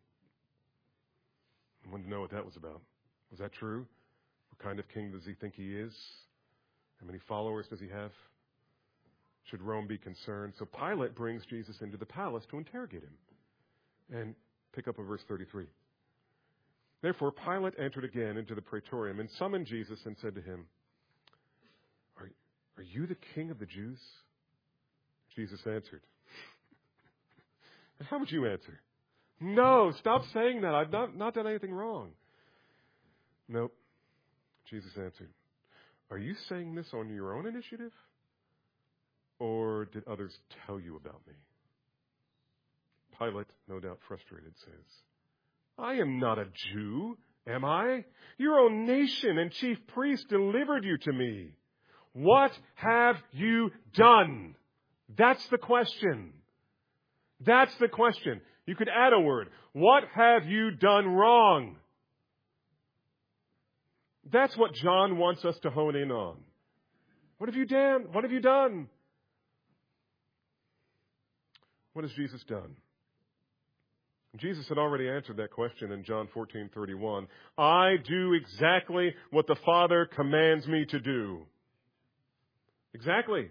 [SPEAKER 1] I wanted to know what that was about. Was that true? What kind of king does he think he is? How many followers does he have? Should Rome be concerned? So Pilate brings Jesus into the palace to interrogate him. And pick up at verse 33. Therefore Pilate entered again into the praetorium and summoned Jesus and said to him, "Are you the king of the Jews?" Jesus answered. And how would you answer? "No, stop saying that. I've not done anything wrong." "Nope." Jesus answered. "Are you saying this on your own initiative? Or did others tell you about me?" Pilate, no doubt frustrated, says, "I am not a Jew, am I? Your own nation and chief priest delivered you to me. What have you done?" That's the question. That's the question. You could add a word. What have you done wrong? That's what John wants us to hone in on. What have you done? What have you done? What has Jesus done? Jesus had already answered that question in John 14:31. "I do exactly what the Father commands me to do." Exactly.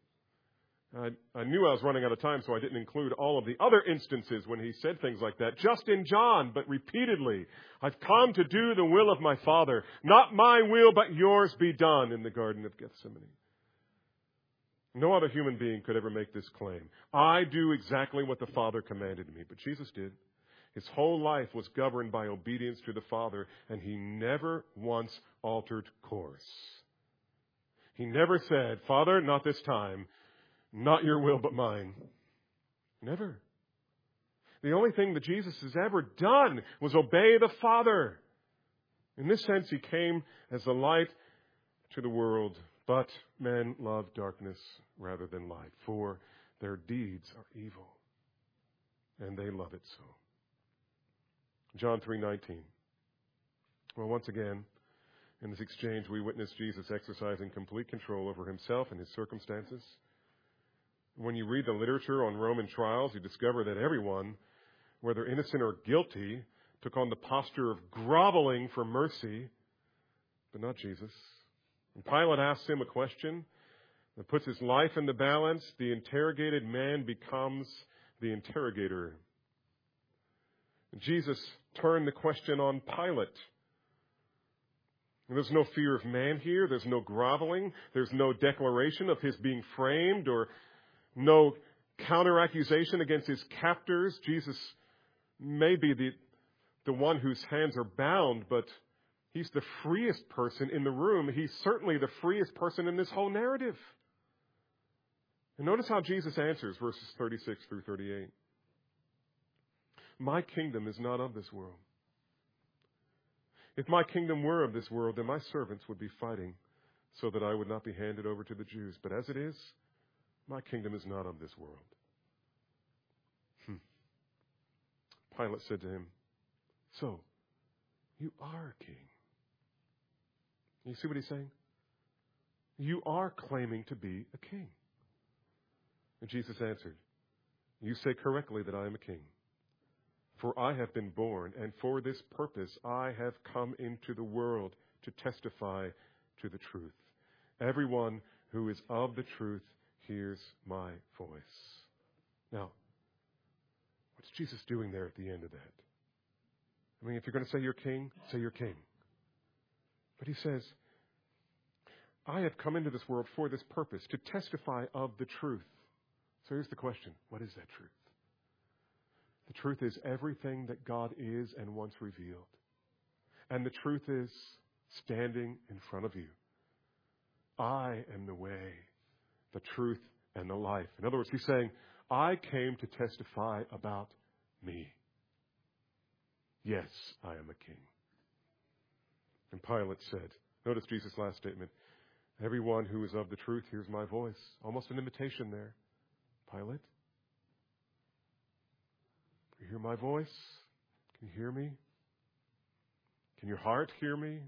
[SPEAKER 1] I knew I was running out of time, so I didn't include all of the other instances when he said things like that. Just in John, but repeatedly. "I've come to do the will of my Father. Not my will, but yours be done," in the Garden of Gethsemane. No other human being could ever make this claim. I do exactly what the Father commanded me. But Jesus did. His whole life was governed by obedience to the Father, and he never once altered course. He never said, "Father, not this time. Not your will, but mine." Never. The only thing that Jesus has ever done was obey the Father. In this sense, he came as a light to the world, but men love darkness rather than light, for their deeds are evil, and they love it so. John 3:19. Well, once again, in this exchange, we witness Jesus exercising complete control over himself and his circumstances. When you read the literature on Roman trials, you discover that everyone, whether innocent or guilty, took on the posture of groveling for mercy, but not Jesus. When Pilate asks him a question that puts his life in the balance, the interrogated man becomes the interrogator. And Jesus turned the question on Pilate. And there's no fear of man here. There's no groveling. There's no declaration of his being framed or no counter-accusation against his captors. Jesus may be the one whose hands are bound, but he's the freest person in the room. He's certainly the freest person in this whole narrative. And notice how Jesus answers verses 36 through 38. "My kingdom is not of this world. If my kingdom were of this world, then my servants would be fighting so that I would not be handed over to the Jews. But as it is, my kingdom is not of this world." Pilate said to him, "So, you are a king." You see what he's saying? You are claiming to be a king. And Jesus answered, "You say correctly that I am a king. For I have been born, and for this purpose I have come into the world to testify to the truth. Everyone who is of the truth hears my voice." Now, what's Jesus doing there at the end of that? I mean, if you're going to say you're king, say you're king. But he says, "I have come into this world for this purpose, to testify of the truth." So here's the question. What is that truth? The truth is everything that God is and wants revealed. And the truth is standing in front of you. I am the way, the truth, and the life. In other words, he's saying, I came to testify about me. Yes, I am a king. And Pilate said, notice Jesus' last statement, "Everyone who is of the truth hears my voice." Almost an invitation there. Pilate, do you hear my voice? Can you hear me? Can your heart hear me?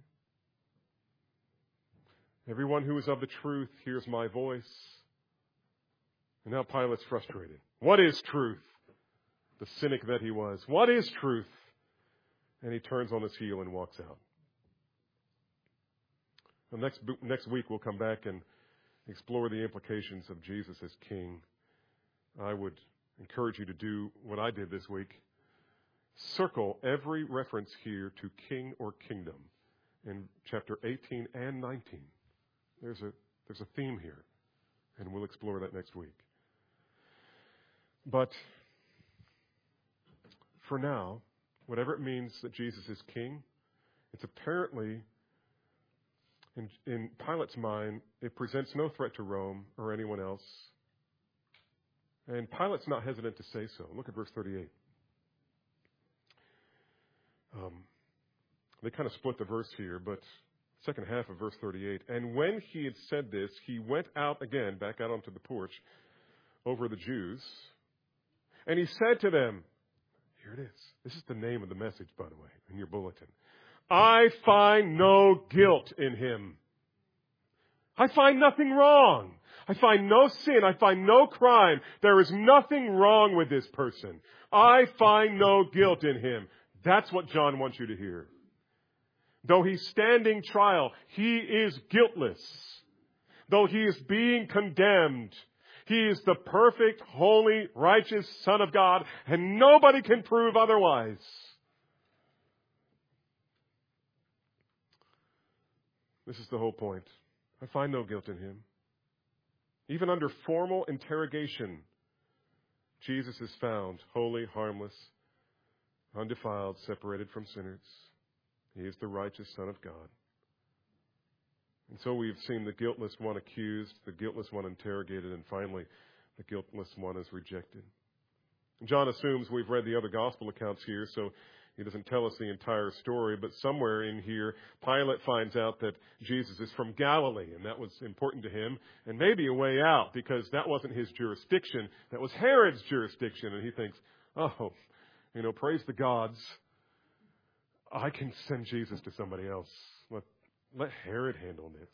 [SPEAKER 1] Everyone who is of the truth hears my voice. And now Pilate's frustrated. What is truth? The cynic that he was. What is truth? And he turns on his heel and walks out. Well, next week we'll come back and explore the implications of Jesus as king. I would encourage you to do what I did this week. Circle every reference here to king or kingdom in chapter 18 and 19. There's There's a theme here, and we'll explore that next week. But for now, whatever it means that Jesus is king, it's apparently, in Pilate's mind, it presents no threat to Rome or anyone else. And Pilate's not hesitant to say so. Look at verse 38. They kind of split the verse here, but second half of verse 38. And when he had said this, he went out again, back out onto the porch, over the Jews. And he said to them, here it is. This is the name of the message, by the way, in your bulletin. I find no guilt in him. I find nothing wrong. I find no sin. I find no crime. There is nothing wrong with this person. I find no guilt in him. That's what John wants you to hear. Though he's standing trial, he is guiltless. Though he is being condemned, he is the perfect, holy, righteous Son of God, and nobody can prove otherwise. This is the whole point. I find no guilt in him. Even under formal interrogation, Jesus is found holy, harmless, undefiled, separated from sinners. He is the righteous Son of God. And so we've seen the guiltless one accused, the guiltless one interrogated, and finally, the guiltless one is rejected. John assumes we've read the other gospel accounts here, so he doesn't tell us the entire story, but somewhere in here, Pilate finds out that Jesus is from Galilee, and that was important to him, and maybe a way out, because that wasn't his jurisdiction. That was Herod's jurisdiction, and he thinks, oh, praise the gods. I can send Jesus to somebody else. Let Herod handle this.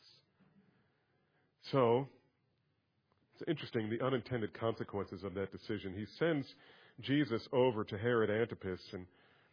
[SPEAKER 1] So, it's interesting, the unintended consequences of that decision. He sends Jesus over to Herod Antipas, and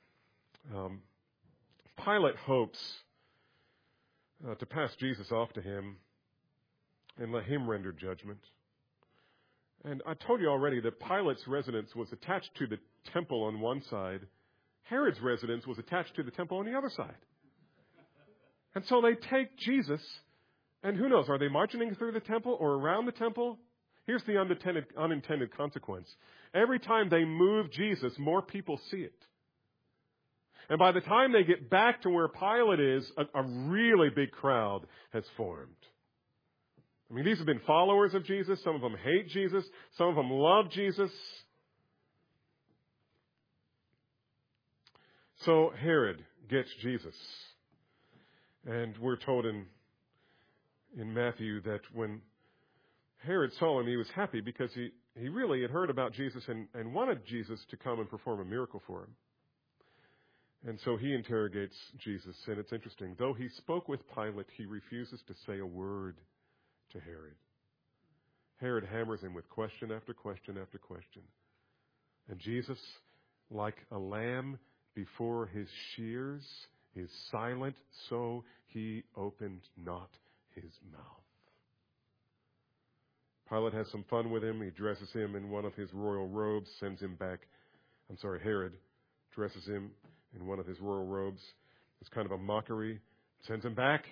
[SPEAKER 1] Pilate hopes to pass Jesus off to him and let him render judgment. And I told you already that Pilate's residence was attached to the temple on one side. Herod's residence was attached to the temple on the other side. And so they take Jesus, and who knows, are they marching through the temple or around the temple? Here's the unintended consequence. Every time they move Jesus, more people see it. And by the time they get back to where Pilate is, a really big crowd has formed. I mean, these have been followers of Jesus. Some of them hate Jesus. Some of them love Jesus. So Herod gets Jesus. And we're told in Matthew that when Herod saw him, he was happy because he really had heard about Jesus and wanted Jesus to come and perform a miracle for him. And so he interrogates Jesus. And it's interesting. Though he spoke with Pilate, he refuses to say a word to Herod. Herod hammers him with question after question after question. And Jesus, like a lamb before his shears, is silent, so he opened not his mouth. Pilate has some fun with him. He dresses him in one of his royal robes, sends him back. Herod dresses him in one of his royal robes. It's kind of a mockery. Sends him back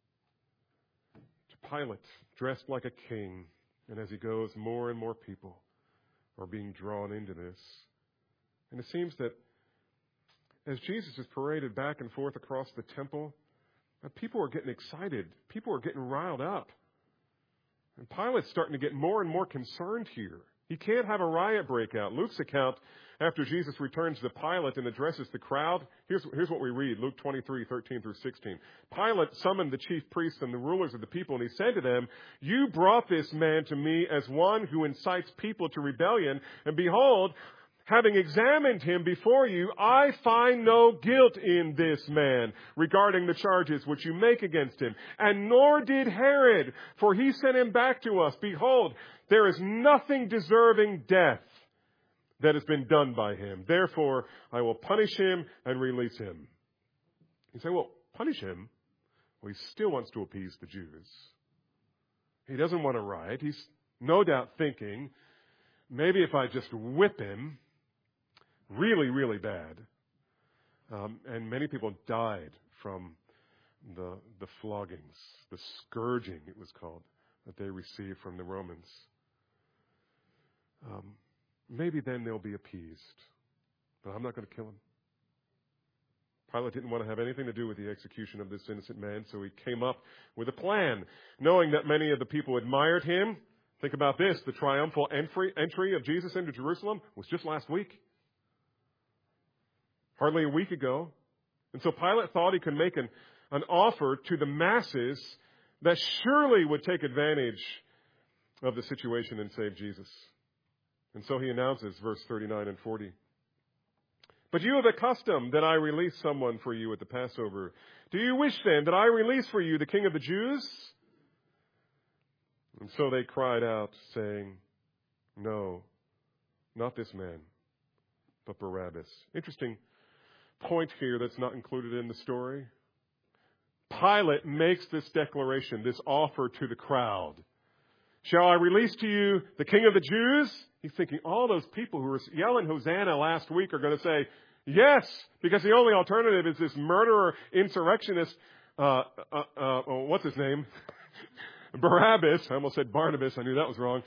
[SPEAKER 1] to Pilate, dressed like a king. And as he goes, more and more people are being drawn into this. And it seems that as Jesus is paraded back and forth across the temple, people are getting excited. People are getting riled up. And Pilate's starting to get more and more concerned here. He can't have a riot break out. Luke's account, after Jesus returns to Pilate and addresses the crowd, here's what we read, Luke 23:13-16. Pilate summoned the chief priests and the rulers of the people, and he said to them, "You brought this man to me as one who incites people to rebellion, and behold, having examined him before you, I find no guilt in this man regarding the charges which you make against him. And nor did Herod, for he sent him back to us. Behold, there is nothing deserving death that has been done by him. Therefore, I will punish him and release him." You say, well, punish him? Well, he still wants to appease the Jews. He doesn't want to riot. He's no doubt thinking, maybe if I just whip him really, really bad. And many people died from the floggings, the scourging it was called, that they receive from the Romans. Maybe then they'll be appeased. But I'm not going to kill him. Pilate didn't want to have anything to do with the execution of this innocent man, so he came up with a plan, knowing that many of the people admired him. Think about this. The triumphal entry of Jesus into Jerusalem was just last week. Hardly a week ago. And so Pilate thought he could make an offer to the masses that surely would take advantage of the situation and save Jesus. And so he announces, verse 39 and 40. But you have a custom that I release someone for you at the Passover. Do you wish then that I release for you the King of the Jews? And so they cried out, saying, No, not this man, but Barabbas. Interesting point here that's not included in the story. Pilate makes this declaration, this offer to the crowd. Shall I release to you the King of the Jews? He's thinking all those people who were yelling Hosanna last week are going to say, yes, because the only alternative is this murderer, insurrectionist, what's his name? Barabbas. I almost said Barnabas. I knew that was wrong.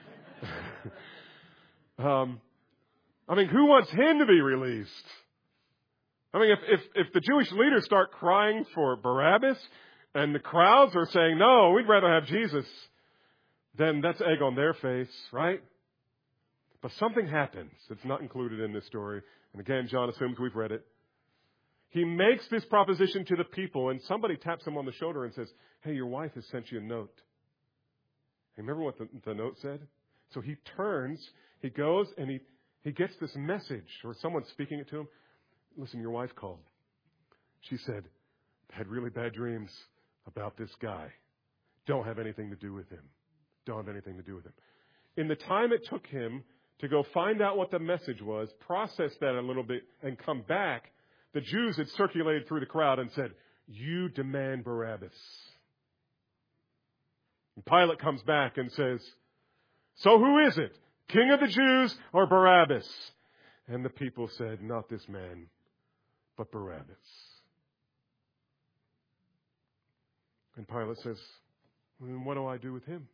[SPEAKER 1] Who wants him to be released? If the Jewish leaders start crying for Barabbas and the crowds are saying, no, we'd rather have Jesus, then that's egg on their face, right? But something happens that's not included in this story. And again, John assumes we've read it. He makes this proposition to the people, and somebody taps him on the shoulder and says, hey, your wife has sent you a note. Remember what the note said? So he turns, he goes, and he gets this message, or someone's speaking it to him. Listen, your wife called. She said, I had really bad dreams about this guy. Don't have anything to do with him. Don't have anything to do with him. In the time it took him to go find out what the message was, process that a little bit, and come back, the Jews had circulated through the crowd and said, you demand Barabbas. And Pilate comes back and says, so who is it? King of the Jews or Barabbas? And the people said, not this man, but Barabbas. And Pilate says, then what do I do with him?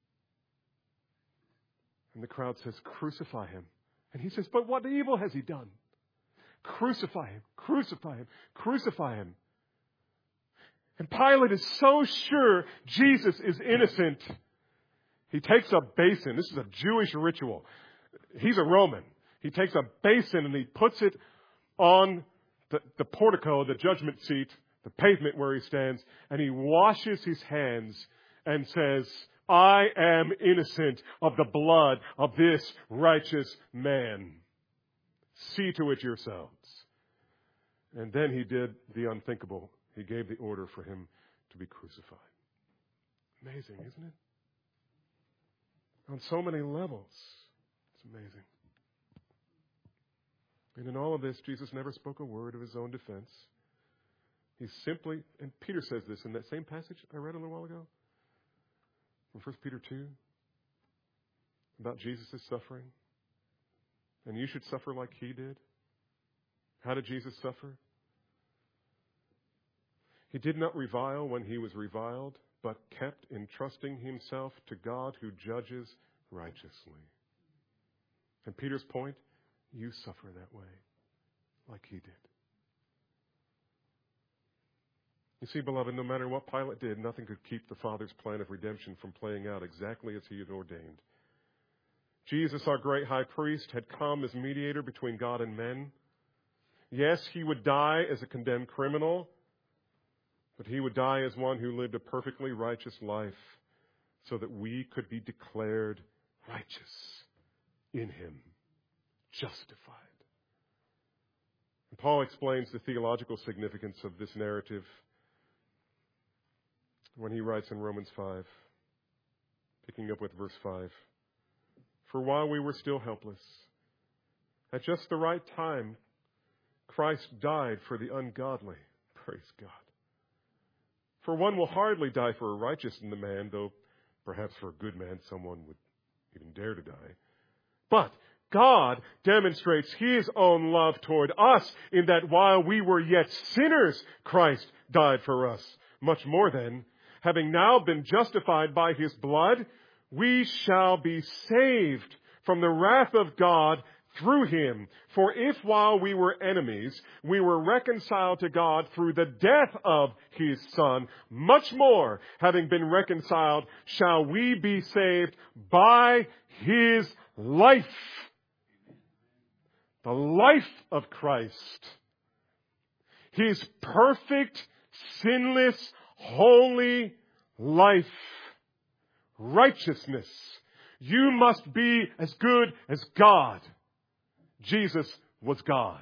[SPEAKER 1] And the crowd says, crucify him. And he says, but what evil has he done? Crucify him, crucify him, crucify him. And Pilate is so sure Jesus is innocent. He takes a basin. This is a Jewish ritual. He's a Roman. He takes a basin and he puts it on the portico, the judgment seat, the pavement where he stands, and he washes his hands and says, I am innocent of the blood of this righteous man. See to it yourselves. And then he did the unthinkable. He gave the order for him to be crucified. Amazing, isn't it? On so many levels. It's amazing. And in all of this, Jesus never spoke a word of his own defense. He simply, and Peter says this in that same passage I read a little while ago, in 1 Peter 2, about Jesus' suffering. And you should suffer like he did. How did Jesus suffer? He did not revile when he was reviled, but kept entrusting himself to God who judges righteously. And Peter's point, you suffer that way, like he did. You see, beloved, no matter what Pilate did, nothing could keep the Father's plan of redemption from playing out exactly as he had ordained. Jesus, our great high priest, had come as mediator between God and men. Yes, he would die as a condemned criminal, but he would die as one who lived a perfectly righteous life so that we could be declared righteous in him, justified. And Paul explains the theological significance of this narrative when he writes in Romans 5, picking up with verse 5. For while we were still helpless, at just the right time, Christ died for the ungodly. Praise God. For one will hardly die for a righteous man, though perhaps for a good man someone would even dare to die. But God demonstrates his own love toward us in that while we were yet sinners, Christ died for us. Much more then, having now been justified by his blood, we shall be saved from the wrath of God through him. For if while we were enemies, we were reconciled to God through the death of his Son, much more, having been reconciled, shall we be saved by his life. The life of Christ. His perfect, sinless, holy life. Righteousness. You must be as good as God. Jesus was God.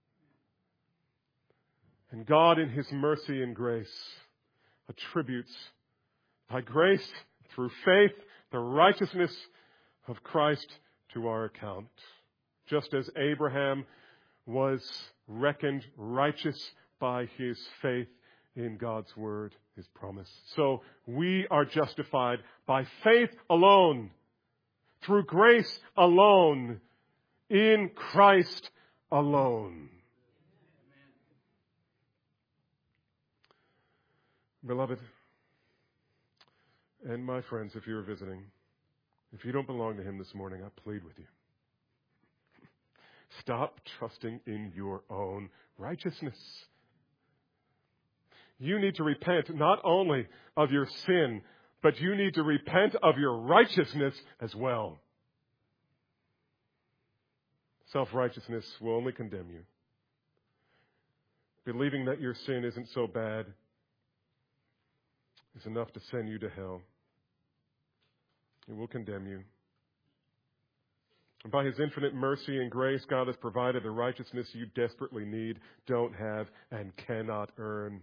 [SPEAKER 1] And God in his mercy and grace attributes by grace, through faith, the righteousness of Christ to our account. Just as Abraham was reckoned righteous by his faith in God's word, his promise. So we are justified by faith alone, through grace alone, in Christ alone. Beloved, and my friends, if you're visiting, if you don't belong to him this morning, I plead with you. Stop trusting in your own righteousness. You need to repent not only of your sin, but you need to repent of your righteousness as well. Self-righteousness will only condemn you. Believing that your sin isn't so bad is enough to send you to hell. It will condemn you. And by his infinite mercy and grace, God has provided the righteousness you desperately need, don't have, and cannot earn.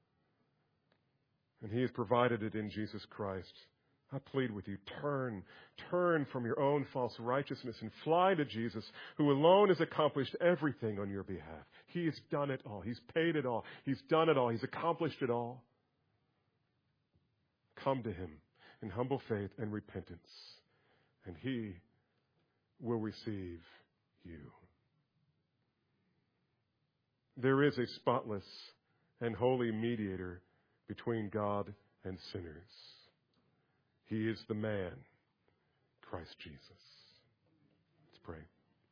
[SPEAKER 1] And he has provided it in Jesus Christ. I plead with you, turn from your own false righteousness and fly to Jesus, who alone has accomplished everything on your behalf. He has done it all. He's paid it all. He's done it all. He's accomplished it all. Come to him in humble faith and repentance, and he will receive you. There is a spotless and holy mediator between God and sinners. He is the man, Christ Jesus. Let's pray.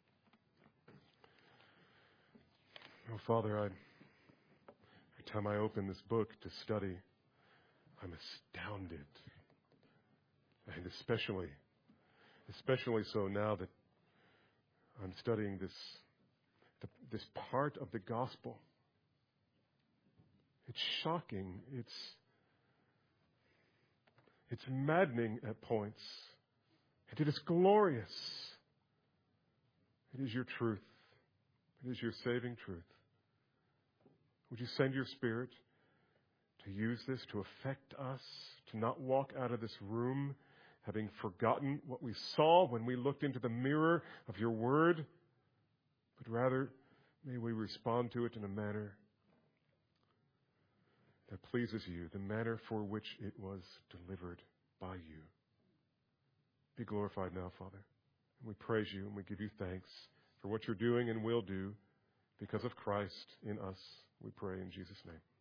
[SPEAKER 1] Oh, Father, every time I open this book to study, I'm astounded. And especially so now that I'm studying this part of the gospel. It's shocking. It's maddening at points. And it is glorious. It is your truth. It is your saving truth. Would you send your Spirit to use this to affect us, to not walk out of this room having forgotten what we saw when we looked into the mirror of your word, but rather may we respond to it in a manner that pleases you, the manner for which it was delivered by you. Be glorified now, Father. And we praise you and we give you thanks for what you're doing and will do because of Christ in us. We pray in Jesus' name.